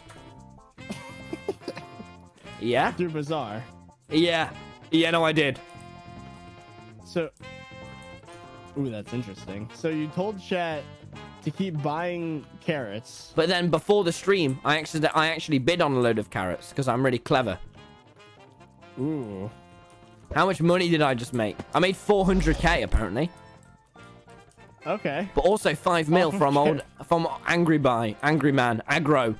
[SPEAKER 1] Yeah?
[SPEAKER 3] Through Bazaar.
[SPEAKER 1] Yeah. Yeah, no, I did.
[SPEAKER 3] So, ooh, that's interesting. So you told chat to keep buying carrots.
[SPEAKER 1] But then before the stream, I actually, I actually bid on a load of carrots because I'm really clever.
[SPEAKER 3] Ooh.
[SPEAKER 1] How much money did I just make? I made four hundred K apparently,
[SPEAKER 3] Okay.
[SPEAKER 1] but also five mil from old from Angry Buy, Angry Man, Aggro.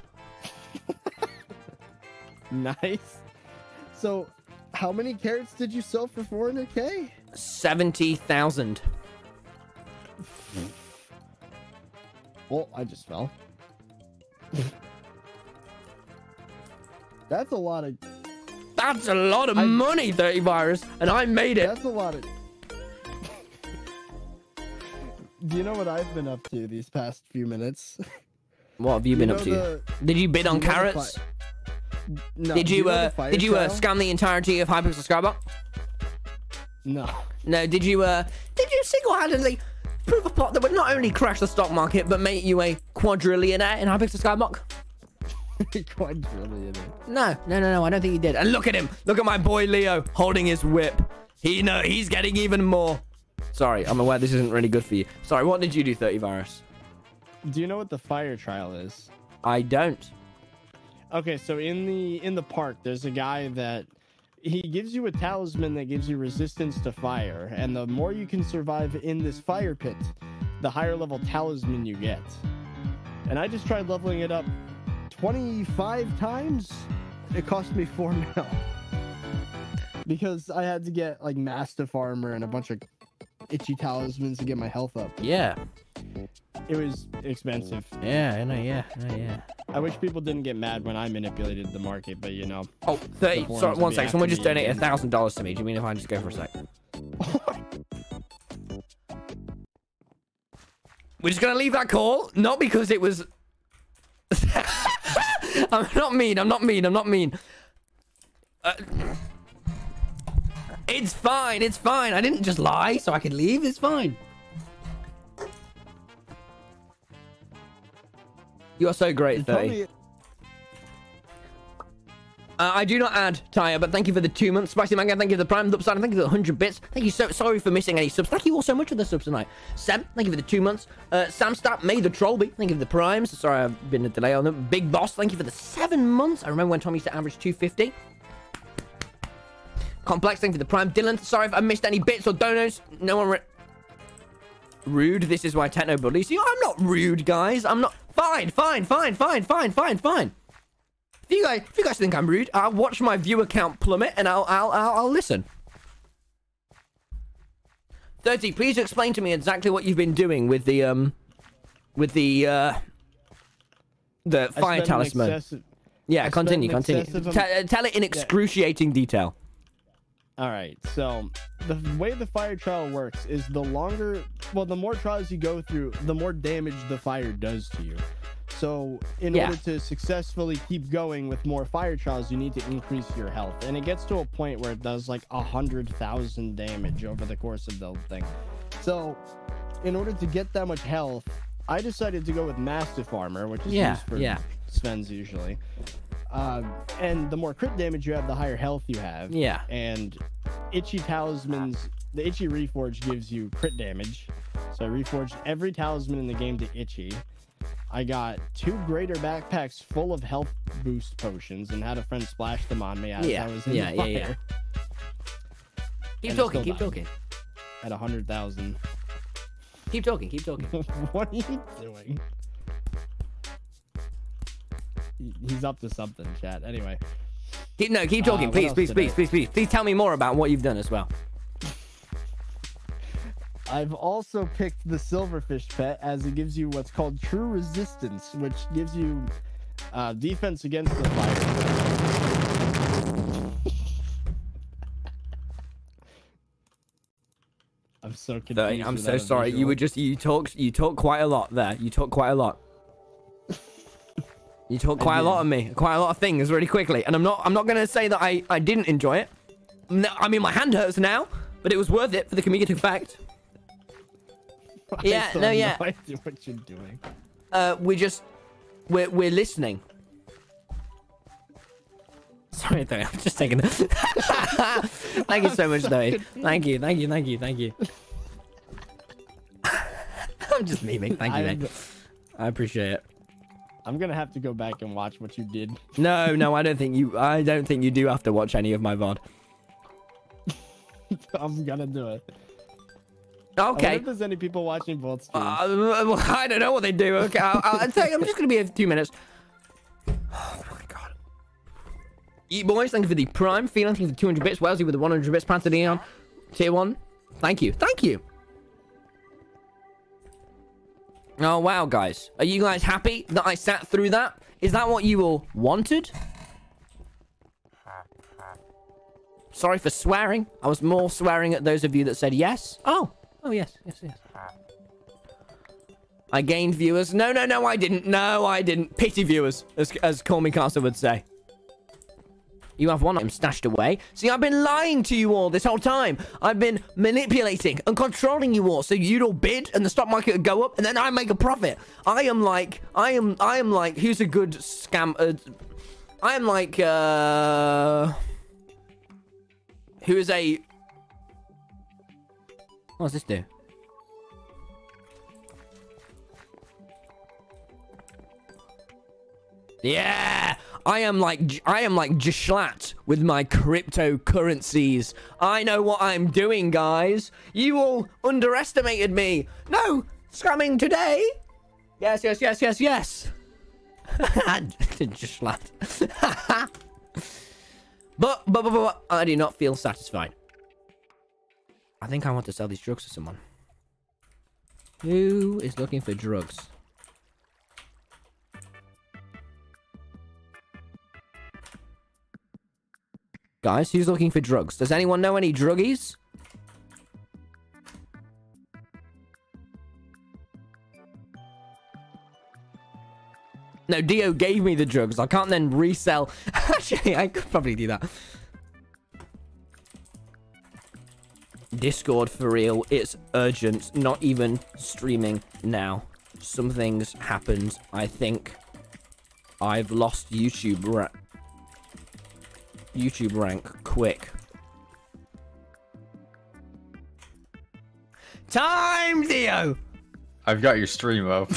[SPEAKER 3] Nice. So, how many carrots did you sell for four hundred K?
[SPEAKER 1] seventy thousand.
[SPEAKER 3] Well, I just fell. That's a lot of.
[SPEAKER 1] That's a lot of
[SPEAKER 3] I-
[SPEAKER 1] money, thirty Virus, and I made it.
[SPEAKER 3] That's a lot of. Do you know what I've been up to these past few minutes?
[SPEAKER 1] What have you been
[SPEAKER 3] know
[SPEAKER 1] up to?
[SPEAKER 3] the-
[SPEAKER 1] Did you bid on
[SPEAKER 3] you know the
[SPEAKER 1] carrots?
[SPEAKER 3] fi- No.
[SPEAKER 1] Did
[SPEAKER 3] do
[SPEAKER 1] you,
[SPEAKER 3] know the
[SPEAKER 1] uh
[SPEAKER 3] fire
[SPEAKER 1] did you uh
[SPEAKER 3] trial?
[SPEAKER 1] scam the entirety of Hypixel Skybox?
[SPEAKER 3] No.
[SPEAKER 1] No, did you uh did you single-handedly prove a plot that would not only crash the stock market but make you a quadrillionaire in Hypixel Skybox?
[SPEAKER 3] Quadrillionaire.
[SPEAKER 1] No, no, no, no, I don't think he did. And look at him. Look at my boy Leo holding his whip. He know he's getting even more. Sorry, I'm aware this isn't really good for you. Sorry, what did you do, thirty virus?
[SPEAKER 3] Do you know what the fire trial is?
[SPEAKER 1] I don't.
[SPEAKER 3] Okay, so in the in the park, there's a guy that he gives you a talisman that gives you resistance to fire, and the more you can survive in this fire pit, the higher level talisman you get. And I just tried leveling it up twenty-five times. It cost me four mil because I had to get like Mastiff armor and a bunch of itchy talismans to get my health up.
[SPEAKER 1] Yeah.
[SPEAKER 3] It was expensive.
[SPEAKER 1] Yeah, I know, yeah, I know, yeah.
[SPEAKER 3] I wish people didn't get mad when I manipulated the market, but you know.
[SPEAKER 1] Oh, thirty.
[SPEAKER 3] The forums
[SPEAKER 1] Sorry,
[SPEAKER 3] will
[SPEAKER 1] one
[SPEAKER 3] be
[SPEAKER 1] sec. Someone
[SPEAKER 3] after
[SPEAKER 1] just
[SPEAKER 3] me
[SPEAKER 1] donated a
[SPEAKER 3] again.
[SPEAKER 1] thousand dollars to me. Do you mean if I just go for a sec? We're just gonna leave that call, not because it was. I'm not mean. I'm not mean. I'm not mean. Uh, it's fine. It's fine. I didn't just lie so I could leave. It's fine. You are so great,
[SPEAKER 3] Tell
[SPEAKER 1] thirty.
[SPEAKER 3] me-
[SPEAKER 1] Uh, I do not add, Tyre, but thank you for the two months. Spicy Manga, thank you for the Prime Upside, thank you for the one hundred bits. Thank you so sorry for missing any subs. Thank you all so much for the subs tonight. Sam, thank you for the two months. Uh, Sam Stat, May the Trollby, thank you for the Primes. Sorry, I've been a delay on them. Big Boss, thank you for the seven months. I remember when Tom used to average two fifty. Complex, thank you for the Prime. Dylan, sorry if I missed any bits or donos. No one. Re rude, this is why Techno bullies you. I'm not rude, guys. I'm not. Fine, fine, fine, fine, fine, fine, fine. If you guys, if you guys think I'm rude, I'll watch my viewer count plummet and I'll, I'll, I'll, I'll listen. thirty, please explain to me exactly what you've been doing with the, um, with the, uh, the
[SPEAKER 3] I
[SPEAKER 1] fire
[SPEAKER 3] spent an
[SPEAKER 1] talisman.
[SPEAKER 3] excessive-
[SPEAKER 1] Yeah,
[SPEAKER 3] I
[SPEAKER 1] continue,
[SPEAKER 3] spent an
[SPEAKER 1] continue.
[SPEAKER 3] excessive
[SPEAKER 1] Te-
[SPEAKER 3] am-
[SPEAKER 1] uh, tell it in excruciating detail.
[SPEAKER 3] All right, so the way the fire trial works is the longer, well, the more trials you go through, the more damage the fire does to you. So in
[SPEAKER 1] Yeah.
[SPEAKER 3] order to successfully keep going with more fire trials, you need to increase your health. And it gets to a point where it does like a hundred thousand damage over the course of the thing. So in order to get that much health, I decided to go with Mastiff armor, which is
[SPEAKER 1] Yeah,
[SPEAKER 3] used for
[SPEAKER 1] yeah.
[SPEAKER 3] Sven's usually. Um, and the more crit damage you have, the higher health you have.
[SPEAKER 1] Yeah.
[SPEAKER 3] And itchy talismans, the itchy reforge gives you crit damage. So I reforged every talisman in the game to itchy. I got two greater backpacks full of health boost potions and had a friend splash them on me as
[SPEAKER 1] Yeah,
[SPEAKER 3] I was in
[SPEAKER 1] yeah,
[SPEAKER 3] the
[SPEAKER 1] yeah,
[SPEAKER 3] fire.
[SPEAKER 1] yeah. Keep
[SPEAKER 3] And I
[SPEAKER 1] talking,
[SPEAKER 3] still
[SPEAKER 1] keep
[SPEAKER 3] died.
[SPEAKER 1] talking.
[SPEAKER 3] At a hundred thousand.
[SPEAKER 1] Keep talking, keep talking.
[SPEAKER 3] What are you doing? He- He's up to something, chat. Anyway.
[SPEAKER 1] Keep, no, keep
[SPEAKER 3] Uh,
[SPEAKER 1] talking,
[SPEAKER 3] what
[SPEAKER 1] please,
[SPEAKER 3] else
[SPEAKER 1] please,
[SPEAKER 3] did
[SPEAKER 1] please,
[SPEAKER 3] I-
[SPEAKER 1] please, please. Please tell me more about what you've done as well.
[SPEAKER 3] I've also picked the silverfish pet as it gives you what's called true resistance, which gives you uh, defense against the fire. I'm so confused.
[SPEAKER 1] Thirty, I'm so
[SPEAKER 3] without a
[SPEAKER 1] sorry. You
[SPEAKER 3] visual.
[SPEAKER 1] were just you talked you talked quite a lot there. You talked quite a lot. You talked quite a lot of me, quite a lot of things really quickly, and I'm not I'm not gonna say that I I didn't enjoy it. No, I mean my hand hurts now, but it was worth it for the comedic effect.
[SPEAKER 3] I
[SPEAKER 1] Yeah,
[SPEAKER 3] still
[SPEAKER 1] no,
[SPEAKER 3] have
[SPEAKER 1] yeah.
[SPEAKER 3] No idea what you're doing.
[SPEAKER 1] Uh, we're just we're we're listening. Sorry, though, I'm just taking it. Thank you so much, though. Thank you, thank you, thank you, thank you. I'm just memeing. Thank you,
[SPEAKER 3] I'm-
[SPEAKER 1] mate. I appreciate it.
[SPEAKER 3] I'm gonna have to go back and watch what you did.
[SPEAKER 1] No, no, I don't think you. I don't think you do have to watch any of my V O D.
[SPEAKER 3] I'm gonna do it. I wonder
[SPEAKER 1] Okay.
[SPEAKER 3] if there's any people watching both streams.
[SPEAKER 1] Uh, well, I don't know what they do. Okay, I'll, I'll tell you. I'm just gonna be here for two minutes. Oh my god. Eat boys, thank you for the prime. Feeling, thank you for the two hundred bits. Wellesley with the one hundred bits. Panther Neon, tier one. Thank you, thank you. Oh wow, guys, are you guys happy that I sat through that? Is that what you all wanted? Sorry for swearing. I was more swearing at those of you that said yes. Oh, oh yes, yes, yes. I gained viewers. No, no, no, I didn't. No, I didn't. Pity viewers, as, as Call Me Carter would say. You have one item stashed away. See, I've been lying to you all this whole time. I've been manipulating and controlling you all so you'd all bid and the stock market would go up and then I make a profit. I am like, I am, I am like, who's a good scam? Uh, I am like, uh, who is a, what does this do? Yeah, I am like, I am like Jschlat with my cryptocurrencies. I know what I'm doing, guys. You all underestimated me. No, scamming today. Yes, yes, yes, yes, yes. Jschlat. but, but, but, but, I do not feel satisfied. I think I want to sell these drugs to someone. Who is looking for drugs? Guys, who's looking for drugs? Does anyone know any druggies? No, Dio gave me the drugs. I can't then resell. Actually, I could probably do that. Discord for real. It's urgent. Not even streaming now. Something's happened. I think I've lost YouTube ra YouTube rank. Quick. Time, Dio!
[SPEAKER 5] I've got your stream up.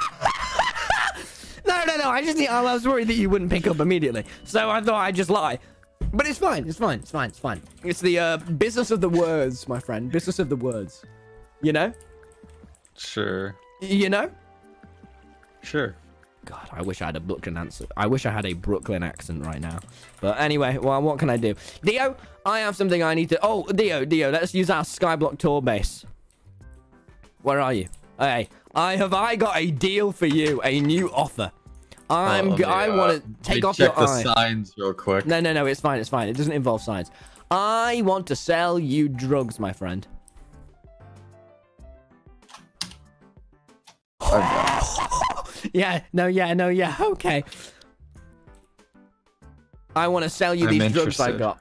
[SPEAKER 1] No, no, no. I just I was worried that you wouldn't pick up immediately. So I thought I'd just lie. But it's fine. It's fine. It's fine. It's fine. It's the uh, business of the words, my friend. Business of the words. You know?
[SPEAKER 5] Sure.
[SPEAKER 1] You know?
[SPEAKER 5] Sure.
[SPEAKER 1] God, I wish I had a Brooklyn answer. I wish I had a Brooklyn accent right now. But anyway, well, what can I do? Dio, I have something I need to... Oh, Dio, Dio, let's use our Skyblock tour base. Where are you? Hey, I have I got a deal for you. A new offer. I'm.
[SPEAKER 5] Oh,
[SPEAKER 1] I
[SPEAKER 5] uh,
[SPEAKER 1] want to take off
[SPEAKER 5] check
[SPEAKER 1] your
[SPEAKER 5] the
[SPEAKER 1] eye.
[SPEAKER 5] signs real quick.
[SPEAKER 1] No, no, no. It's fine. It's fine. It doesn't involve signs. I want to sell you drugs, my friend. Yeah. No. Yeah. No. Yeah. Okay. I want to sell you
[SPEAKER 5] I'm
[SPEAKER 1] these drugs I
[SPEAKER 5] interested.
[SPEAKER 1] got.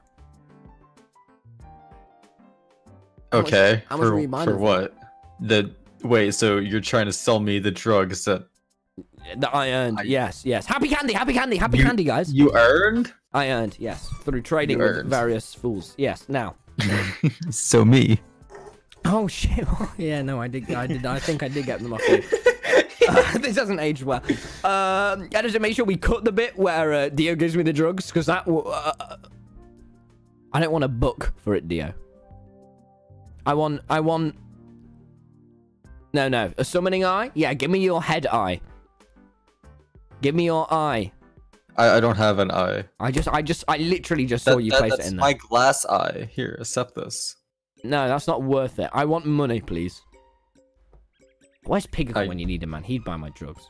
[SPEAKER 5] Okay.
[SPEAKER 1] How much
[SPEAKER 5] for
[SPEAKER 1] were you buying
[SPEAKER 5] for
[SPEAKER 1] them for?
[SPEAKER 5] what? The wait. So you're trying to sell me the drugs that
[SPEAKER 1] That I earned.
[SPEAKER 5] I-
[SPEAKER 1] Yes. Yes. Happy candy. Happy candy. Happy
[SPEAKER 5] You-
[SPEAKER 1] candy, guys.
[SPEAKER 5] you earned?
[SPEAKER 1] I earned. Yes. Through trading
[SPEAKER 5] You
[SPEAKER 1] with
[SPEAKER 5] earned.
[SPEAKER 1] various fools. Yes. Now.
[SPEAKER 5] So me.
[SPEAKER 1] Oh shit! Yeah, no, I did. I did. I think I did get them off you. Uh, this doesn't age well. Um, I just make sure we cut the bit where uh, Dio gives me the drugs, because that. W uh, I don't want a book for it, Dio. I want. I want. No, no, a summoning eye. Yeah, give me your head eye. Give me your eye.
[SPEAKER 5] I, I don't have an eye.
[SPEAKER 1] I just. I just. I literally just saw
[SPEAKER 5] That-
[SPEAKER 1] you
[SPEAKER 5] that-
[SPEAKER 1] place it
[SPEAKER 5] that's
[SPEAKER 1] in there.
[SPEAKER 5] my glass eye. Here, accept this.
[SPEAKER 1] No, that's not worth it. I want money, please. Where's Piggle
[SPEAKER 5] I-
[SPEAKER 1] when you need him, man? He'd buy my drugs.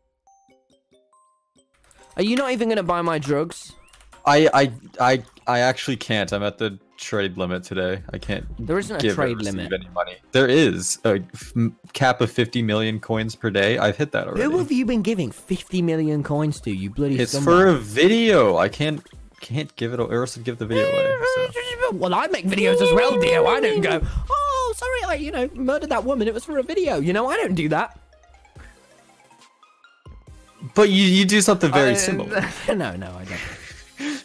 [SPEAKER 1] Are you not even gonna buy my drugs?
[SPEAKER 5] I I I I actually can't. I'm at the trade limit today. I can't
[SPEAKER 1] There isn't a
[SPEAKER 5] give or
[SPEAKER 1] trade
[SPEAKER 5] receive
[SPEAKER 1] limit.
[SPEAKER 5] any money. There is a f- m- cap of fifty million coins per day. I've hit that already.
[SPEAKER 1] Who have you been giving fifty million coins to, you bloody
[SPEAKER 5] It's
[SPEAKER 1] scumbag?
[SPEAKER 5] for a video. I can't can't give it or else I'd give the video away. So.
[SPEAKER 1] Well, I make videos as well, Dio. I don't go, oh, sorry, I, you know, murdered that woman. It was for a video. You know, I don't do that.
[SPEAKER 5] But you you do something very
[SPEAKER 1] Uh,
[SPEAKER 5] similar.
[SPEAKER 1] No, no, I don't.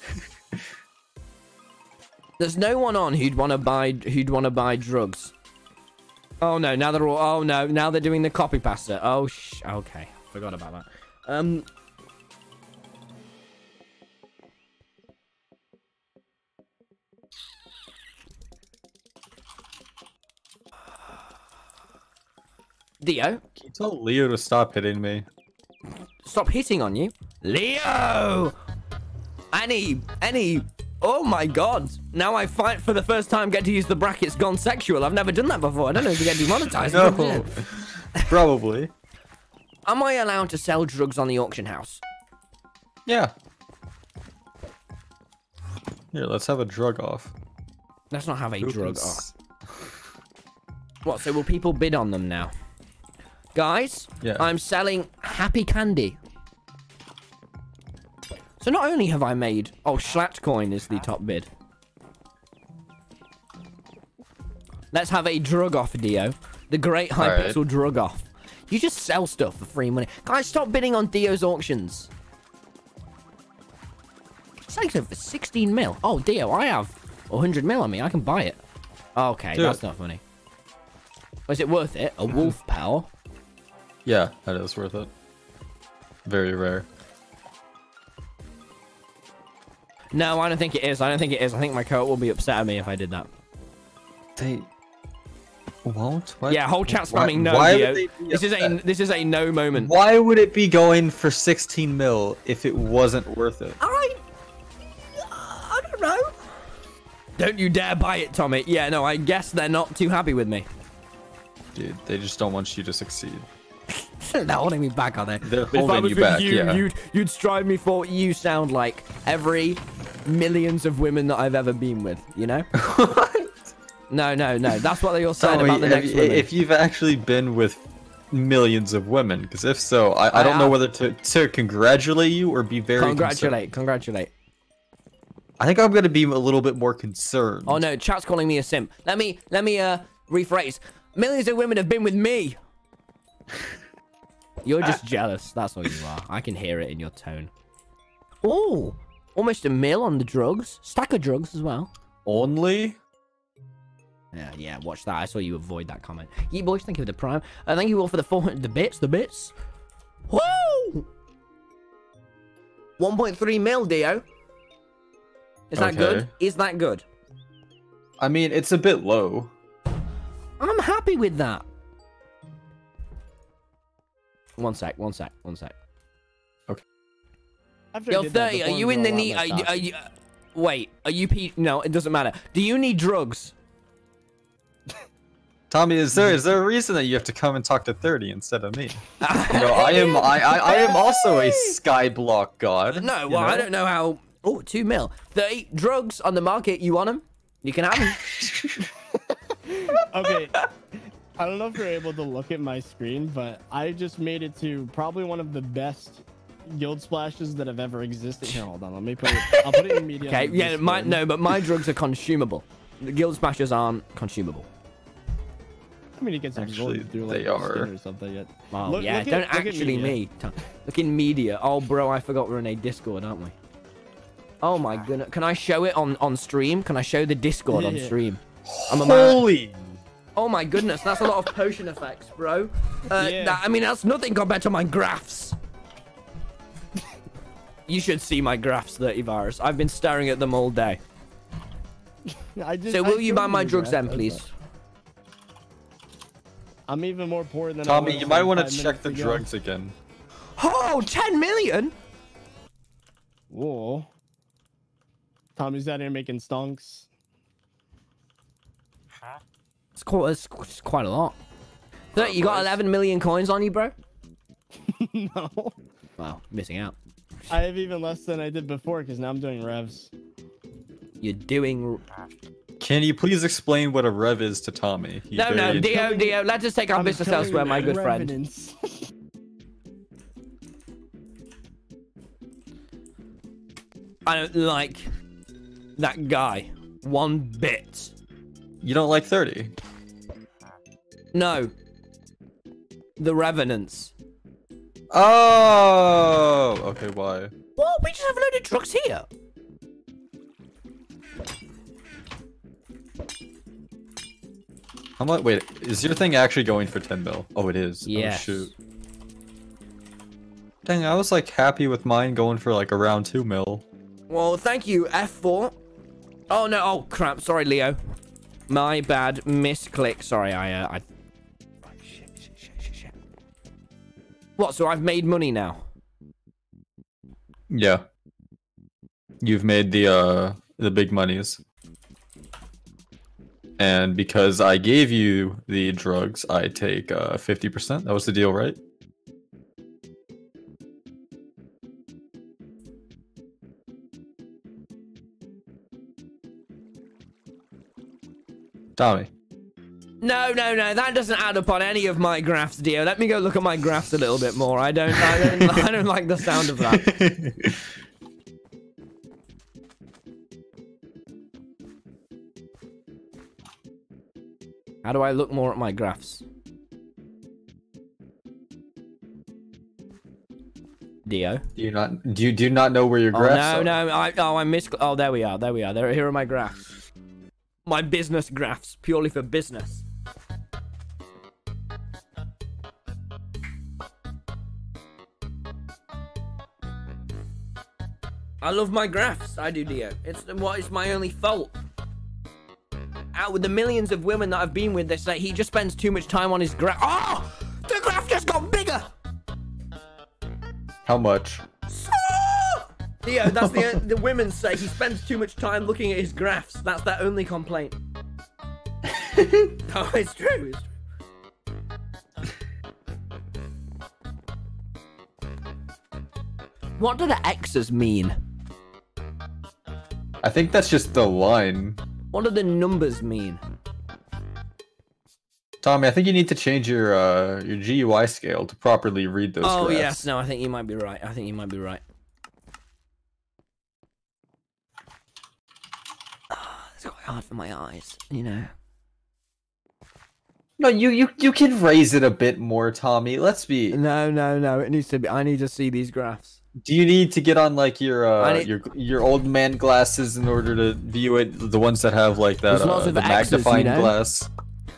[SPEAKER 1] There's no one on who'd want to buy who'd want to buy drugs. Oh no! Now they're all. Oh no! Now they're doing the copy pasta. Oh sh. Okay, forgot about that. Um. Dio,
[SPEAKER 5] Can you tell Leo to stop hitting me?
[SPEAKER 1] stop hitting on you. Leo! Any, any, oh my god. Now I fight for the first time get to use the brackets gone sexual. I've never done that before. I don't know if you get demonetized.
[SPEAKER 5] No. Probably.
[SPEAKER 1] Am I allowed to sell drugs on the auction house?
[SPEAKER 5] Yeah. Here, let's have a drug off.
[SPEAKER 1] Let's not have a
[SPEAKER 5] Who
[SPEAKER 1] drug
[SPEAKER 5] can
[SPEAKER 1] off.
[SPEAKER 5] s-
[SPEAKER 1] What, so will people bid on them now? Guys,
[SPEAKER 5] Yeah.
[SPEAKER 1] I'm selling Happy Candy. So not only have I made... Oh, Schlatcoin is the top bid. Let's have a drug off, Dio. The great Hypixel
[SPEAKER 5] Alright.
[SPEAKER 1] drug off. You just sell stuff for free money. Guys, stop bidding on Dio's auctions. Selling stuff for sixteen mil. Oh, Dio, I have one hundred mil on me. I can buy it. Okay,
[SPEAKER 5] Do
[SPEAKER 1] that's
[SPEAKER 5] it.
[SPEAKER 1] not funny. Was it worth it? A wolf power?
[SPEAKER 5] Yeah, that is worth it. Very rare.
[SPEAKER 1] No, I don't think it is. I don't think it is. I think my coat will be upset at me if I did that.
[SPEAKER 5] They won't. What?
[SPEAKER 1] Yeah, whole chat
[SPEAKER 5] Why-
[SPEAKER 1] spamming no,
[SPEAKER 5] why
[SPEAKER 1] Dio.
[SPEAKER 5] would they be
[SPEAKER 1] This is a
[SPEAKER 5] upset?
[SPEAKER 1] this is a no moment.
[SPEAKER 5] Why would it be going for sixteen mil if it wasn't worth it?
[SPEAKER 1] I I don't know. Don't you dare buy it, Tommy. Yeah, no, I guess they're not too happy with me.
[SPEAKER 5] Dude, they just don't want you to succeed.
[SPEAKER 1] They're holding me back, are they?
[SPEAKER 5] They're
[SPEAKER 1] If I
[SPEAKER 5] holding
[SPEAKER 1] was
[SPEAKER 5] you
[SPEAKER 1] with
[SPEAKER 5] back,
[SPEAKER 1] you,
[SPEAKER 5] yeah.
[SPEAKER 1] you'd you'd strive me for. You sound like every millions of women that I've ever been with. You know? No, no, no. That's what you're saying
[SPEAKER 5] Tell me,
[SPEAKER 1] about the
[SPEAKER 5] if,
[SPEAKER 1] next women.
[SPEAKER 5] if you've actually been with millions of women, because if so, I, I
[SPEAKER 1] I
[SPEAKER 5] don't know
[SPEAKER 1] have.
[SPEAKER 5] whether to, to congratulate you or be very
[SPEAKER 1] Congratulate, congratulate.
[SPEAKER 5] concerned. I think I'm gonna be a little bit more concerned.
[SPEAKER 1] Oh no, chat's calling me a simp. Let me let me uh rephrase. Millions of women have been with me. You're just jealous. That's all you are. I can hear it in your tone. Oh, almost a mil on the drugs. Stack of drugs as well.
[SPEAKER 5] Only?
[SPEAKER 1] Yeah, yeah. Watch that. I saw you avoid that comment. Yeah, boys, thank you for the prime. Uh, thank you all for the four hundred. The bits, the bits. Woo! one point three mil, Dio. Is that good?
[SPEAKER 5] Okay.
[SPEAKER 1] Is that good?
[SPEAKER 5] I mean, it's a bit low.
[SPEAKER 1] I'm happy with that. One sec, one sec, one sec.
[SPEAKER 3] After I
[SPEAKER 1] Yo,
[SPEAKER 3] did that,
[SPEAKER 1] thirty, are
[SPEAKER 3] forms
[SPEAKER 1] you
[SPEAKER 3] were
[SPEAKER 1] in
[SPEAKER 3] a
[SPEAKER 1] the
[SPEAKER 3] lot
[SPEAKER 1] need?
[SPEAKER 3] less
[SPEAKER 1] Are you, are
[SPEAKER 3] fast.
[SPEAKER 1] you, uh, wait, are you P? No, it doesn't matter. Do you need drugs?
[SPEAKER 5] Tommy, is there is there a reason that you have to come and talk to thirty instead of me? You know, I am I, I, I am also a skyblock god.
[SPEAKER 1] No,
[SPEAKER 5] you
[SPEAKER 1] well, I
[SPEAKER 5] know?
[SPEAKER 1] don't know how. Oh, two mil. thirty drugs on the market. You want them? You can have them.
[SPEAKER 3] Okay. I don't know if you're able to look at my screen, but I just made it to probably one of the best guild splashes that have ever existed. Here, hold on. Let me put it. I'll put it in media.
[SPEAKER 1] Okay,
[SPEAKER 3] on the
[SPEAKER 1] yeah, my,
[SPEAKER 3] Discord.
[SPEAKER 1] no, but my drugs are consumable. The guild smashers aren't consumable.
[SPEAKER 3] I mean, you get some
[SPEAKER 5] Actually,
[SPEAKER 3] gold through like
[SPEAKER 5] they
[SPEAKER 3] the
[SPEAKER 5] are.
[SPEAKER 3] skin or something. Yet.
[SPEAKER 1] Oh,
[SPEAKER 3] Look-
[SPEAKER 1] yeah,
[SPEAKER 3] look at-
[SPEAKER 1] don't
[SPEAKER 3] look at
[SPEAKER 1] actually
[SPEAKER 3] media.
[SPEAKER 1] me. T- Look in media. Oh, bro, I forgot we're in a Discord, aren't we? Oh my goodness. Can I show it on, on stream? Can I show the Discord on
[SPEAKER 3] Yeah.
[SPEAKER 1] stream? I'm a man.
[SPEAKER 5] Holy!
[SPEAKER 1] Oh my goodness, that's a lot of potion effects, bro. Uh,
[SPEAKER 3] Yeah.
[SPEAKER 1] that- I mean, that's nothing compared to my graphs. You should see my graphs, thirty virus. I've been staring at them all day.
[SPEAKER 3] I just,
[SPEAKER 1] So
[SPEAKER 3] I
[SPEAKER 1] will you
[SPEAKER 3] showed
[SPEAKER 1] buy my
[SPEAKER 3] the
[SPEAKER 1] drugs
[SPEAKER 3] graph,
[SPEAKER 1] then, please?
[SPEAKER 3] that's all. I'm even more poor than I
[SPEAKER 5] Tommy,
[SPEAKER 3] was
[SPEAKER 5] you might
[SPEAKER 3] like
[SPEAKER 5] want to
[SPEAKER 3] five
[SPEAKER 5] check
[SPEAKER 3] minutes
[SPEAKER 5] the
[SPEAKER 3] ago.
[SPEAKER 5] drugs again.
[SPEAKER 1] Oh, ten million?
[SPEAKER 3] Whoa. Tommy's out here making stonks.
[SPEAKER 1] It's quite, it's, it's quite a lot. thirty, you got eleven million coins on you, bro?
[SPEAKER 3] No.
[SPEAKER 1] Wow, missing out.
[SPEAKER 3] I have even less than I did before because now I'm doing revs.
[SPEAKER 1] You're doing...
[SPEAKER 5] Can you please explain what a rev is to Tommy? He's
[SPEAKER 1] No, no,
[SPEAKER 5] very-
[SPEAKER 1] Dio, Dio, let's just take our
[SPEAKER 3] I'm
[SPEAKER 1] business
[SPEAKER 3] telling
[SPEAKER 1] elsewhere,
[SPEAKER 3] you,
[SPEAKER 1] my good friend.
[SPEAKER 3] revenants.
[SPEAKER 1] I don't like that guy one bit.
[SPEAKER 5] You don't like thirty?
[SPEAKER 1] No. The Revenants.
[SPEAKER 5] Oh, okay, why?
[SPEAKER 1] What? We just have a load of trucks here.
[SPEAKER 5] How much? Wait, is your thing actually going for ten mil? Oh, it is.
[SPEAKER 1] Yes.
[SPEAKER 5] Oh, shoot. Dang, I was like happy with mine going for like around two mil.
[SPEAKER 1] Well, thank you, F four. Oh, no. Oh, crap. Sorry, Leo. My bad. Misclick. Sorry, I... Uh, I... Oh, shit, shit, shit, shit, shit. What, so I've made money now?
[SPEAKER 5] Yeah. You've made the uh the big monies. And because I gave you the drugs, I take uh fifty percent. That was the deal, right? Tommy.
[SPEAKER 1] No, no, no, that doesn't add up on any of my graphs, Dio. Let me go look at my graphs a little bit more. I don't, I don't, I don't like the sound of that. How do I look more at my graphs? Dio?
[SPEAKER 5] Do you not do you do you not know where your
[SPEAKER 1] Oh,
[SPEAKER 5] graphs
[SPEAKER 1] no,
[SPEAKER 5] are?
[SPEAKER 1] no, I, oh, I missed. Oh, there we are, there we are. There, here are my graphs. My business graphs, purely for business. I love my graphs. I do, Dio. It's what is my only fault. Out with the millions of women that I've been with, they say he just spends too much time on his graph. Oh, the graph just got bigger.
[SPEAKER 5] How much?
[SPEAKER 1] Dio, that's the the women say he spends too much time looking at his graphs. That's their only complaint. No, it's true. It's true. What do the X's mean?
[SPEAKER 5] I think that's just the line.
[SPEAKER 1] What do the numbers mean?
[SPEAKER 5] Tommy, I think you need to change your uh, your G U I scale to properly read those
[SPEAKER 1] Oh,
[SPEAKER 5] graphs.
[SPEAKER 1] yes. No, I think you might be right. I think you might be right. Oh, it's quite hard for my eyes, you know.
[SPEAKER 5] No, you, you you can raise it a bit more, Tommy. Let's be.
[SPEAKER 1] No, no, no. It needs to be. I need to see these graphs.
[SPEAKER 5] Do you need to get on like your uh,
[SPEAKER 1] need...
[SPEAKER 5] your your old man glasses in order to view it? The ones that have like that
[SPEAKER 1] There's lots
[SPEAKER 5] uh,
[SPEAKER 1] of
[SPEAKER 5] the
[SPEAKER 1] X's,
[SPEAKER 5] magnifying
[SPEAKER 1] you know?
[SPEAKER 5] glass.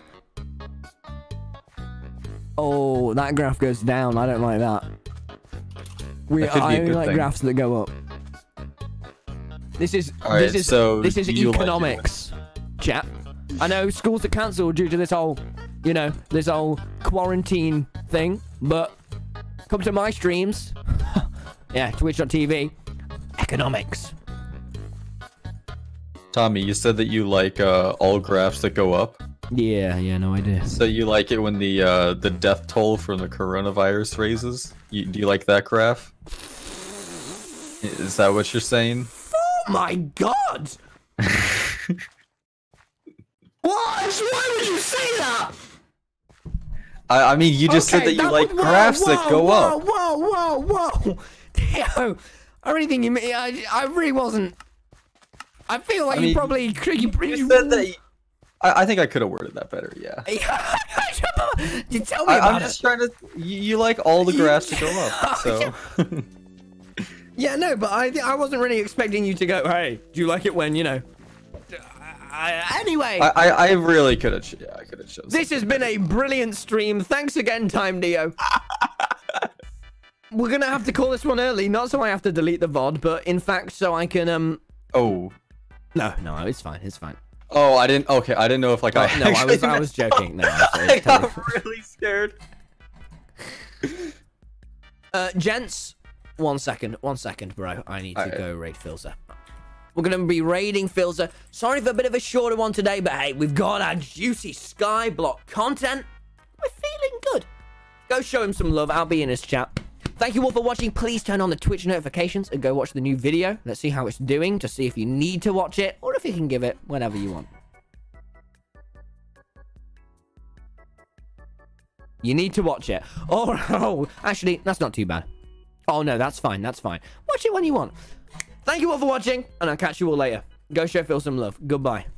[SPEAKER 1] Oh, that graph goes down. I don't like that. We
[SPEAKER 5] That could be
[SPEAKER 1] I
[SPEAKER 5] a
[SPEAKER 1] only
[SPEAKER 5] good
[SPEAKER 1] like
[SPEAKER 5] thing.
[SPEAKER 1] graphs that go up. This is
[SPEAKER 5] All right,
[SPEAKER 1] this is
[SPEAKER 5] so
[SPEAKER 1] this is
[SPEAKER 5] you like it.
[SPEAKER 1] economics, chat. I know schools are cancelled due to this whole, you know, this whole quarantine thing, but come to my streams. Yeah, twitch dot T V. Economics.
[SPEAKER 5] Tommy, you said that you like uh, all graphs that go up.
[SPEAKER 1] Yeah, yeah, no idea.
[SPEAKER 5] So you like it when the uh, the death toll from the coronavirus raises? You, do you like that graph? Is that what you're saying?
[SPEAKER 1] Oh my god! What? Why would you say that?
[SPEAKER 5] I, I mean, you just
[SPEAKER 1] Okay,
[SPEAKER 5] said that you
[SPEAKER 1] that
[SPEAKER 5] like
[SPEAKER 1] was- whoa,
[SPEAKER 5] graphs that
[SPEAKER 1] whoa,
[SPEAKER 5] go
[SPEAKER 1] whoa,
[SPEAKER 5] up.
[SPEAKER 1] Whoa, whoa, whoa, Theo, I really think you mean. I, I really wasn't. I feel like
[SPEAKER 5] I
[SPEAKER 1] you
[SPEAKER 5] mean,
[SPEAKER 1] probably. You,
[SPEAKER 5] You said that. You, I, I think I could have worded that better. Yeah.
[SPEAKER 1] You tell me
[SPEAKER 5] I,
[SPEAKER 1] about
[SPEAKER 5] I'm
[SPEAKER 1] it.
[SPEAKER 5] just trying to. You, you like all the graphs to go up, so.
[SPEAKER 1] Yeah, no, but I I wasn't really expecting you to go. Hey, do you like it when you know? I, anyway.
[SPEAKER 5] I, I I really could have. Yeah, I could have chosen.
[SPEAKER 1] This has been a brilliant stream. Thanks again, Time Dio. We're gonna have to call this one early, not so I have to delete the V O D, but in fact, so I can um.
[SPEAKER 5] Oh.
[SPEAKER 1] No, no, it's fine. It's fine.
[SPEAKER 5] Oh, I didn't. Okay, I didn't know if like
[SPEAKER 1] Oh,
[SPEAKER 5] I.
[SPEAKER 1] no, I was I
[SPEAKER 5] actually-
[SPEAKER 1] was joking. No, I was,
[SPEAKER 5] I
[SPEAKER 1] totally-
[SPEAKER 5] got really scared.
[SPEAKER 1] Uh, gents, one second, one second, bro. I need to
[SPEAKER 5] Alright.
[SPEAKER 1] go raid Filzer. We're gonna be raiding Filzer. Sorry for a bit of a shorter one today, but hey, we've got our juicy Skyblock content. We're feeling good. Go show him some love. I'll be in his chat. Thank you all for watching. Please turn on the Twitch notifications and go watch the new video. Let's see how it's doing to see if you need to watch it or if you can give it whenever you want. You need to watch it. Oh, oh, actually, that's not too bad. Oh, no, that's fine. That's fine. Watch it when you want. Thank you all for watching, and I'll catch you all later. Go show Phil some love. Goodbye.